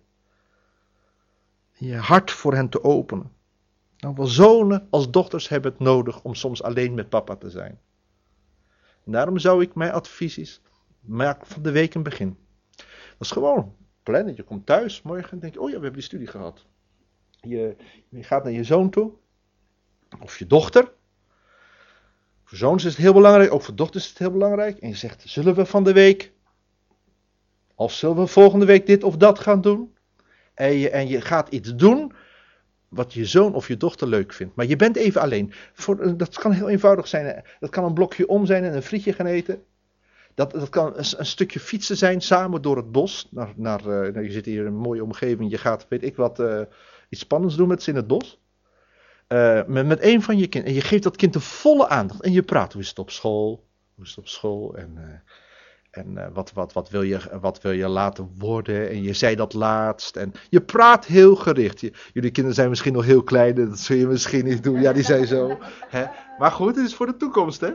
Je hart voor hen te openen. Nou, wel zonen als dochters hebben het nodig om soms alleen met papa te zijn. En daarom zou ik mijn advies maken van de week een begin. Dat is gewoon plannen. Je komt thuis morgen en denk je, oh ja, we hebben die studie gehad. Je gaat naar je zoon toe. Of je dochter. Voor zoons is het heel belangrijk. Ook voor dochters is het heel belangrijk. En je zegt, zullen we van de week? Of zullen we volgende week dit of dat gaan doen? En je gaat iets doen wat je zoon of je dochter leuk vindt. Maar je bent even alleen. Dat kan heel eenvoudig zijn. Dat kan een blokje om zijn en een frietje gaan eten. Dat kan een stukje fietsen zijn samen door het bos. Je zit hier in een mooie omgeving. Je gaat, weet ik wat, iets spannends doen met ze in het bos. Met een van je kinderen. En je geeft dat kind de volle aandacht. En je praat. Hoe is het op school? Hoe is het op school? En wat wil je laten worden? En je zei dat laatst. En je praat heel gericht. Jullie kinderen zijn misschien nog heel klein. Dat zul je misschien niet doen. Ja, die zijn zo. Hè? Maar goed, het is voor de toekomst. Hè?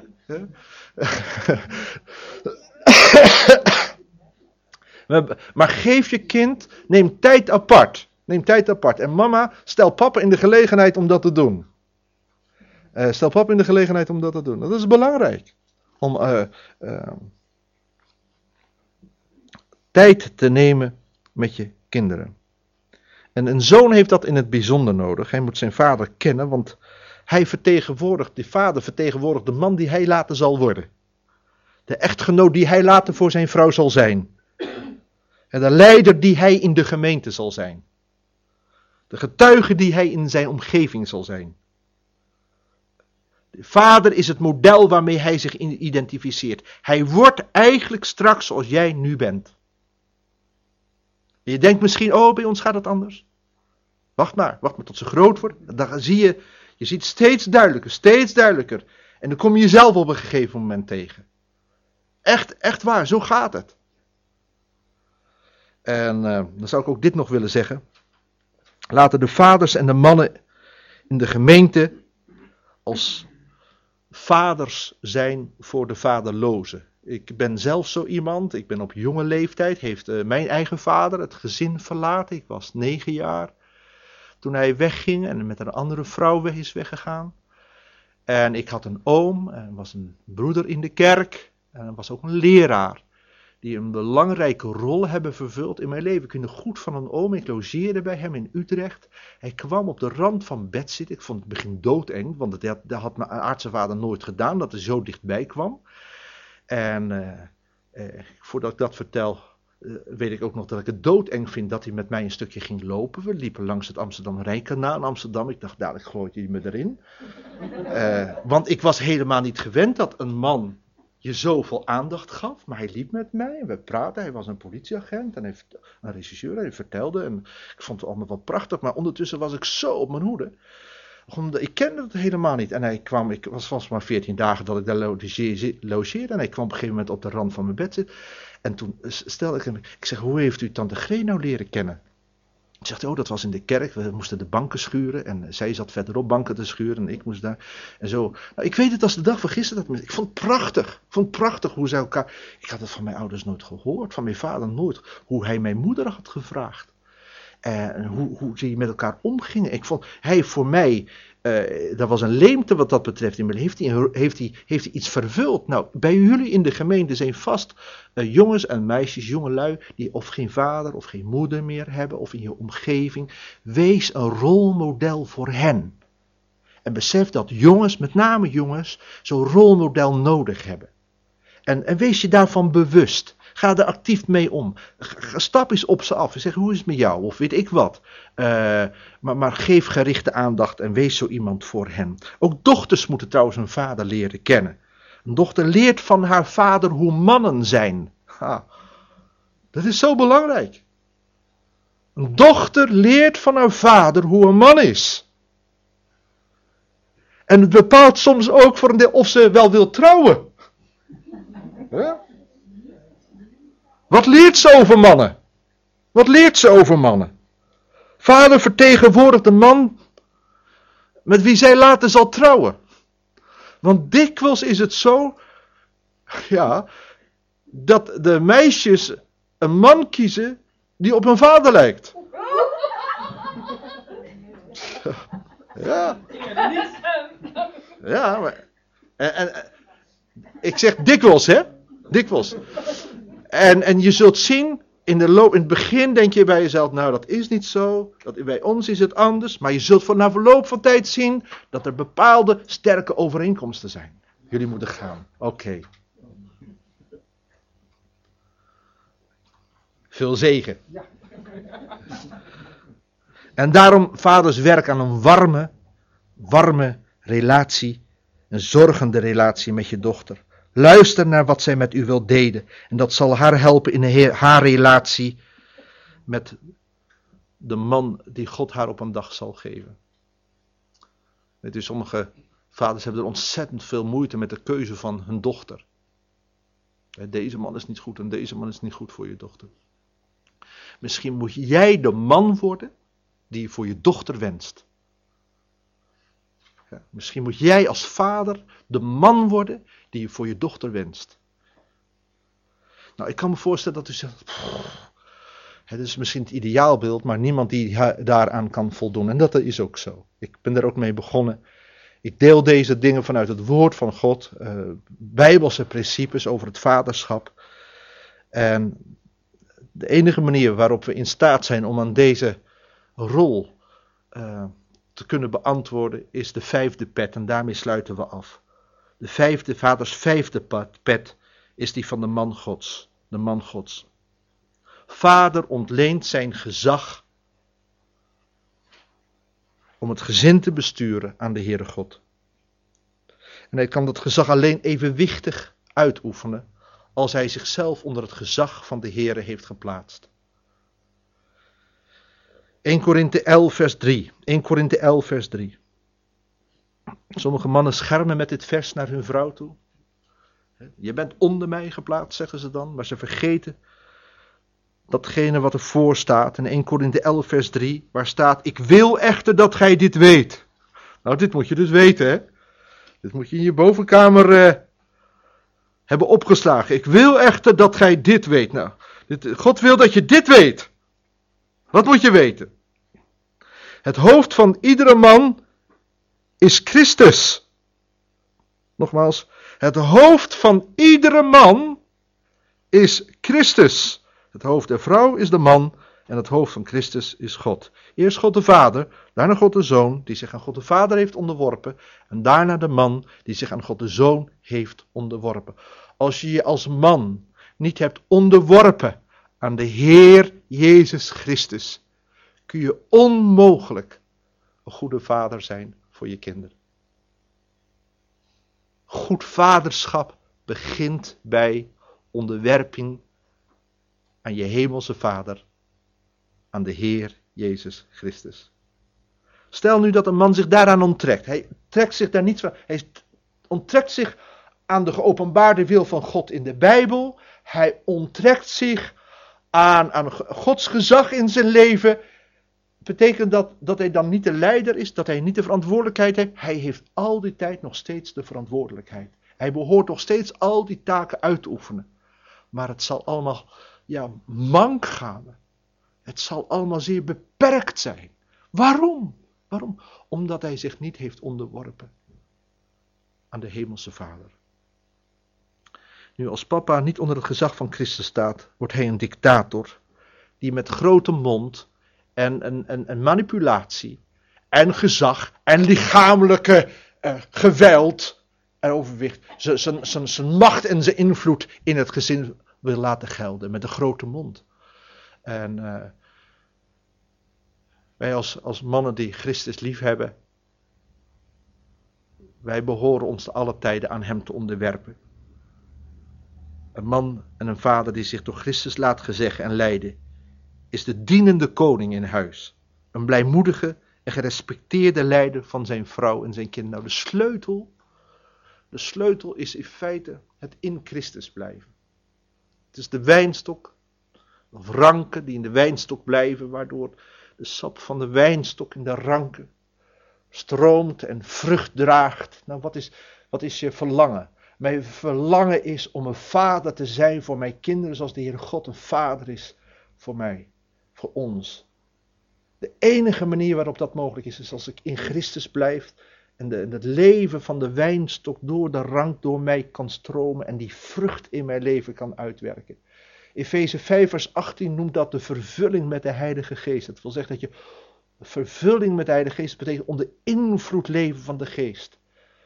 Maar geef je kind, neem tijd apart. Neem tijd apart. En mama, stel papa in de gelegenheid om dat te doen. Stel papa in de gelegenheid om dat te doen. Dat is belangrijk. Om tijd te nemen met je kinderen. En een zoon heeft dat in het bijzonder nodig. Hij moet zijn vader kennen, want de vader vertegenwoordigt de man die hij later zal worden. De echtgenoot die hij later voor zijn vrouw zal zijn. En de leider die hij in de gemeente zal zijn. De getuige die hij in zijn omgeving zal zijn. De vader is het model waarmee hij zich identificeert. Hij wordt eigenlijk straks zoals jij nu bent. En je denkt misschien, oh, bij ons gaat het anders. Wacht maar tot ze groot wordt. Dan zie je ziet steeds duidelijker. En dan kom je jezelf op een gegeven moment tegen. Echt waar, zo gaat het. En dan zou ik ook dit nog willen zeggen. Laten de vaders en de mannen in de gemeente als vaders zijn voor de vaderlozen. Ik ben zelf zo iemand, ik ben op jonge leeftijd, heeft mijn eigen vader het gezin verlaten. Ik was 9 jaar toen hij wegging en met een andere vrouw is weggegaan. En ik had een oom, en was een broeder in de kerk, en was ook een leraar. Die een belangrijke rol hebben vervuld in mijn leven. Ik kende goed van een oom. Ik logeerde bij hem in Utrecht. Hij kwam op de rand van bed zitten. Ik vond het begin doodeng, want dat had mijn aardse vader nooit gedaan, dat hij zo dichtbij kwam. En voordat ik dat vertel, weet ik ook nog dat ik het doodeng vind dat hij met mij een stukje ging lopen. We liepen langs het Amsterdam-Rijnkanaal in Amsterdam. Ik dacht, dadelijk gooit hij me erin. Want ik was helemaal niet gewend dat een man je zoveel aandacht gaf, maar hij liep met mij en we praten. Hij was een politieagent en een regisseur. Hij vertelde en ik vond het allemaal wel prachtig, maar ondertussen was ik zo op mijn hoede. Ik kende het helemaal niet. En hij kwam, ik was vast maar 14 dagen dat ik daar logeerde en hij kwam op een gegeven moment op de rand van mijn bed zitten. En toen stelde ik hem, ik zeg, hoe heeft u tante G nou leren kennen? Hij zegt, oh, dat was in de kerk, we moesten de banken schuren en zij zat verderop banken te schuren en ik moest daar en zo. Nou, ik weet het als de dag van gisteren, ik vond het prachtig hoe zij elkaar, ik had het van mijn ouders nooit gehoord, van mijn vader nooit, hoe hij mijn moeder had gevraagd. En hoe ze met elkaar omgingen. Ik vond, hij voor mij, dat was een leemte wat dat betreft. Heeft hij iets vervuld? Nou, bij jullie in de gemeente zijn vast jongens en meisjes, jongelui, die of geen vader of geen moeder meer hebben, of in je omgeving. Wees een rolmodel voor hen. En besef dat jongens, met name jongens, zo'n rolmodel nodig hebben. En wees je daarvan bewust. Ga er actief mee om. Stap eens op ze af en zeg, hoe is het met jou? Of weet ik wat. Maar geef gerichte aandacht en wees zo iemand voor hen. Ook dochters moeten trouwens hun vader leren kennen. Een dochter leert van haar vader hoe mannen zijn. Dat is zo belangrijk. Een dochter leert van haar vader hoe een man is. En het bepaalt soms ook voor een deel of ze wel wil trouwen. Ja? Wat leert ze over mannen? Vader vertegenwoordigt de man met wie zij later zal trouwen. Want dikwijls is het zo, dat de meisjes een man kiezen die op hun vader lijkt. Ja. Ja, maar... En ik zeg dikwijls, hè? Dikwijls. En je zult zien, in het begin denk je bij jezelf, nou dat is niet zo, bij ons is het anders. Maar je zult na verloop van tijd zien dat er bepaalde sterke overeenkomsten zijn. Jullie moeten gaan. Oké. Veel zegen. En daarom vaders werk aan een warme relatie, een zorgende relatie met je dochter. Luister naar wat zij met u wil delen. En dat zal haar helpen in haar relatie met de man die God haar op een dag zal geven. Weet u, sommige vaders hebben er ontzettend veel moeite met de keuze van hun dochter. Deze man is niet goed en deze man is niet goed voor je dochter. Misschien moet jij de man worden die je voor je dochter wenst. Ja, misschien moet jij als vader de man worden die je voor je dochter wenst. Nou, ik kan me voorstellen dat u zegt, het is misschien het ideaalbeeld, maar niemand die daaraan kan voldoen. En dat is ook zo. Ik ben er ook mee begonnen. Ik deel deze dingen vanuit het woord van God, bijbelse principes over het vaderschap. En de enige manier waarop we in staat zijn om aan deze rol te kunnen beantwoorden is de 5e pet en daarmee sluiten we af. De vaders 5e pet is die van de man Gods. De man Gods. Vader ontleent zijn gezag om het gezin te besturen aan de Heere God. En hij kan dat gezag alleen evenwichtig uitoefenen als hij zichzelf onder het gezag van de Heere heeft geplaatst. 1 Korinthe 11 vers 3. 1 Korinthe 11 vers 3. Sommige mannen schermen met dit vers naar hun vrouw toe. Je bent onder mij geplaatst, zeggen ze dan, maar ze vergeten datgene wat ervoor staat. In 1 Korinthe 11 vers 3, waar staat: ik wil echter dat gij dit weet. Nou, dit moet je dus weten, hè. Dit moet je in je bovenkamer hebben opgeslagen. Ik wil echter dat gij dit weet. Nou, God wil dat je dit weet. Wat moet je weten? Het hoofd van iedere man is Christus. Nogmaals, het hoofd van iedere man is Christus. Het hoofd der vrouw is de man en het hoofd van Christus is God. Eerst God de Vader, daarna God de Zoon, die zich aan God de Vader heeft onderworpen, en daarna de man, die zich aan God de Zoon heeft onderworpen. Als je je als man niet hebt onderworpen aan de Heer Jezus Christus, kun je onmogelijk een goede vader zijn voor je kinderen. Goed vaderschap begint bij onderwerping aan je hemelse Vader, aan de Heer Jezus Christus. Stel nu dat een man zich daaraan onttrekt. Hij trekt zich daar niets van. Hij onttrekt zich aan de geopenbaarde wil van God in de Bijbel. Hij onttrekt zich aan Gods gezag in zijn leven. Betekent dat hij dan niet de leider is, dat hij niet de verantwoordelijkheid heeft? Hij heeft al die tijd nog steeds de verantwoordelijkheid. Hij behoort nog steeds al die taken uit te oefenen. Maar het zal allemaal mank gaan. Het zal allemaal zeer beperkt zijn. Waarom? Waarom? Omdat hij zich niet heeft onderworpen aan de hemelse Vader. Nu, als papa niet onder het gezag van Christus staat, wordt hij een dictator die met grote mond en manipulatie en gezag en lichamelijke geweld en overwicht zijn macht en zijn invloed in het gezin wil laten gelden met een grote mond. En wij als mannen die Christus lief hebben, wij behoren ons te alle tijden aan hem te onderwerpen. Een man en een vader die zich door Christus laat gezeggen en leiden, is de dienende koning in huis. Een blijmoedige en gerespecteerde leider van zijn vrouw en zijn kind. Nou, de sleutel is in feite het in Christus blijven. Het is de wijnstok, of ranken die in de wijnstok blijven, waardoor de sap van de wijnstok in de ranken stroomt en vrucht draagt. Nou, wat is je verlangen? Mijn verlangen is om een vader te zijn voor mijn kinderen, zoals de Heere God een vader is voor mij, voor ons. De enige manier waarop dat mogelijk is als ik in Christus blijf en het leven van de wijnstok door de rank door mij kan stromen en die vrucht in mijn leven kan uitwerken. Efeze 5 vers 18 noemt dat de vervulling met de Heilige Geest. Dat wil zeggen dat je vervulling met de Heilige Geest betekent onder invloed leven van de Geest.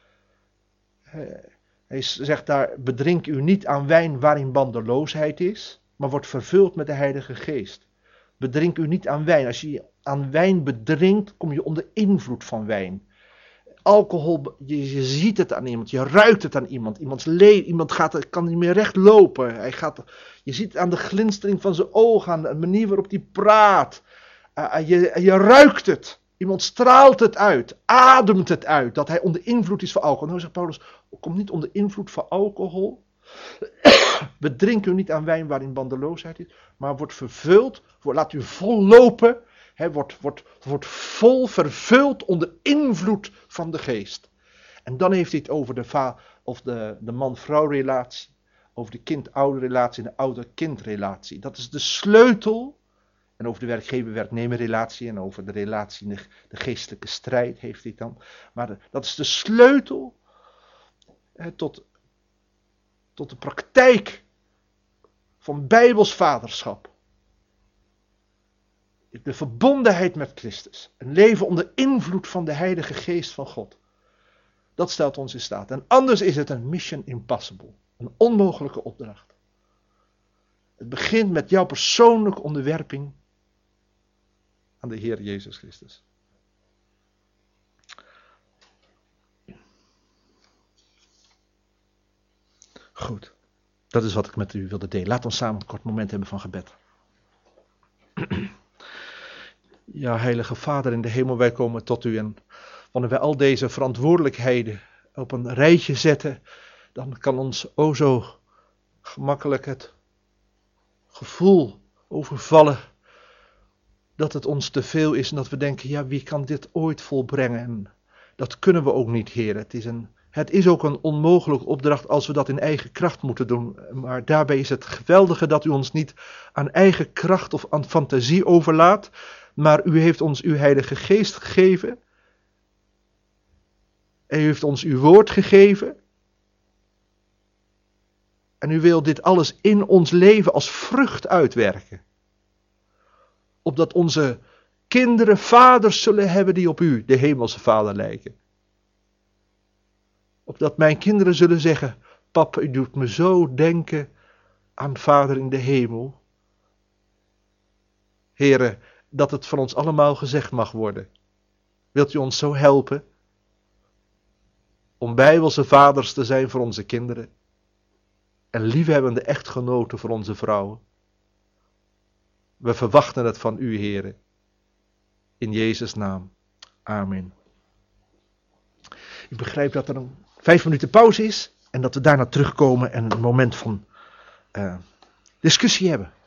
Hij zegt daar, bedrink u niet aan wijn waarin bandeloosheid is, maar wordt vervuld met de Heilige Geest. Bedrink u niet aan wijn. Als je je aan wijn bedrinkt, kom je onder invloed van wijn. Alcohol, je ziet het aan iemand, je ruikt het aan iemand. Iemand kan niet meer recht lopen. Je ziet het aan de glinstering van zijn ogen, aan de manier waarop hij praat. Je ruikt het. Iemand straalt het uit, ademt het uit, dat hij onder invloed is van alcohol. Nou zegt Paulus, kom niet onder invloed van alcohol. Bedrink u niet aan wijn waarin bandeloosheid is, maar wordt vervuld, laat u vol lopen, wordt vol vervuld onder invloed van de geest. En dan heeft hij het over de man-vrouw relatie, over de kind-ouder relatie en de ouder-kind relatie. Dat is de sleutel. En over de werkgever-werknemer relatie en over de relatie in de geestelijke strijd heeft hij dan. Maar dat is de sleutel tot de praktijk van bijbels vaderschap. De verbondenheid met Christus. Een leven onder invloed van de Heilige Geest van God. Dat stelt ons in staat. En anders is het een mission impossible. Een onmogelijke opdracht. Het begint met jouw persoonlijke onderwerping aan de Heer Jezus Christus. Goed. Dat is wat ik met u wilde delen. Laat ons samen een kort moment hebben van gebed. Ja, Heilige Vader in de hemel, wij komen tot u en wanneer wij al deze verantwoordelijkheden op een rijtje zetten, dan kan ons o zo gemakkelijk het gevoel overvallen dat het ons te veel is en dat we denken, ja, wie kan dit ooit volbrengen? En dat kunnen we ook niet, Heer. Het is ook een onmogelijke opdracht als we dat in eigen kracht moeten doen. Maar daarbij is het geweldige dat u ons niet aan eigen kracht of aan fantasie overlaat, maar u heeft ons uw Heilige Geest gegeven. En u heeft ons uw woord gegeven. En u wil dit alles in ons leven als vrucht uitwerken. Opdat onze kinderen vaders zullen hebben die op u, de hemelse Vader, lijken. Opdat mijn kinderen zullen zeggen, papa, u doet me zo denken aan Vader in de hemel. Here, dat het van ons allemaal gezegd mag worden. Wilt u ons zo helpen om bijbelse vaders te zijn voor onze kinderen en liefhebbende echtgenoten voor onze vrouwen? We verwachten het van u, Heere. In Jezus' naam. Amen. Ik begrijp dat er een 5 minuten pauze is en dat we daarna terugkomen en een moment van discussie hebben.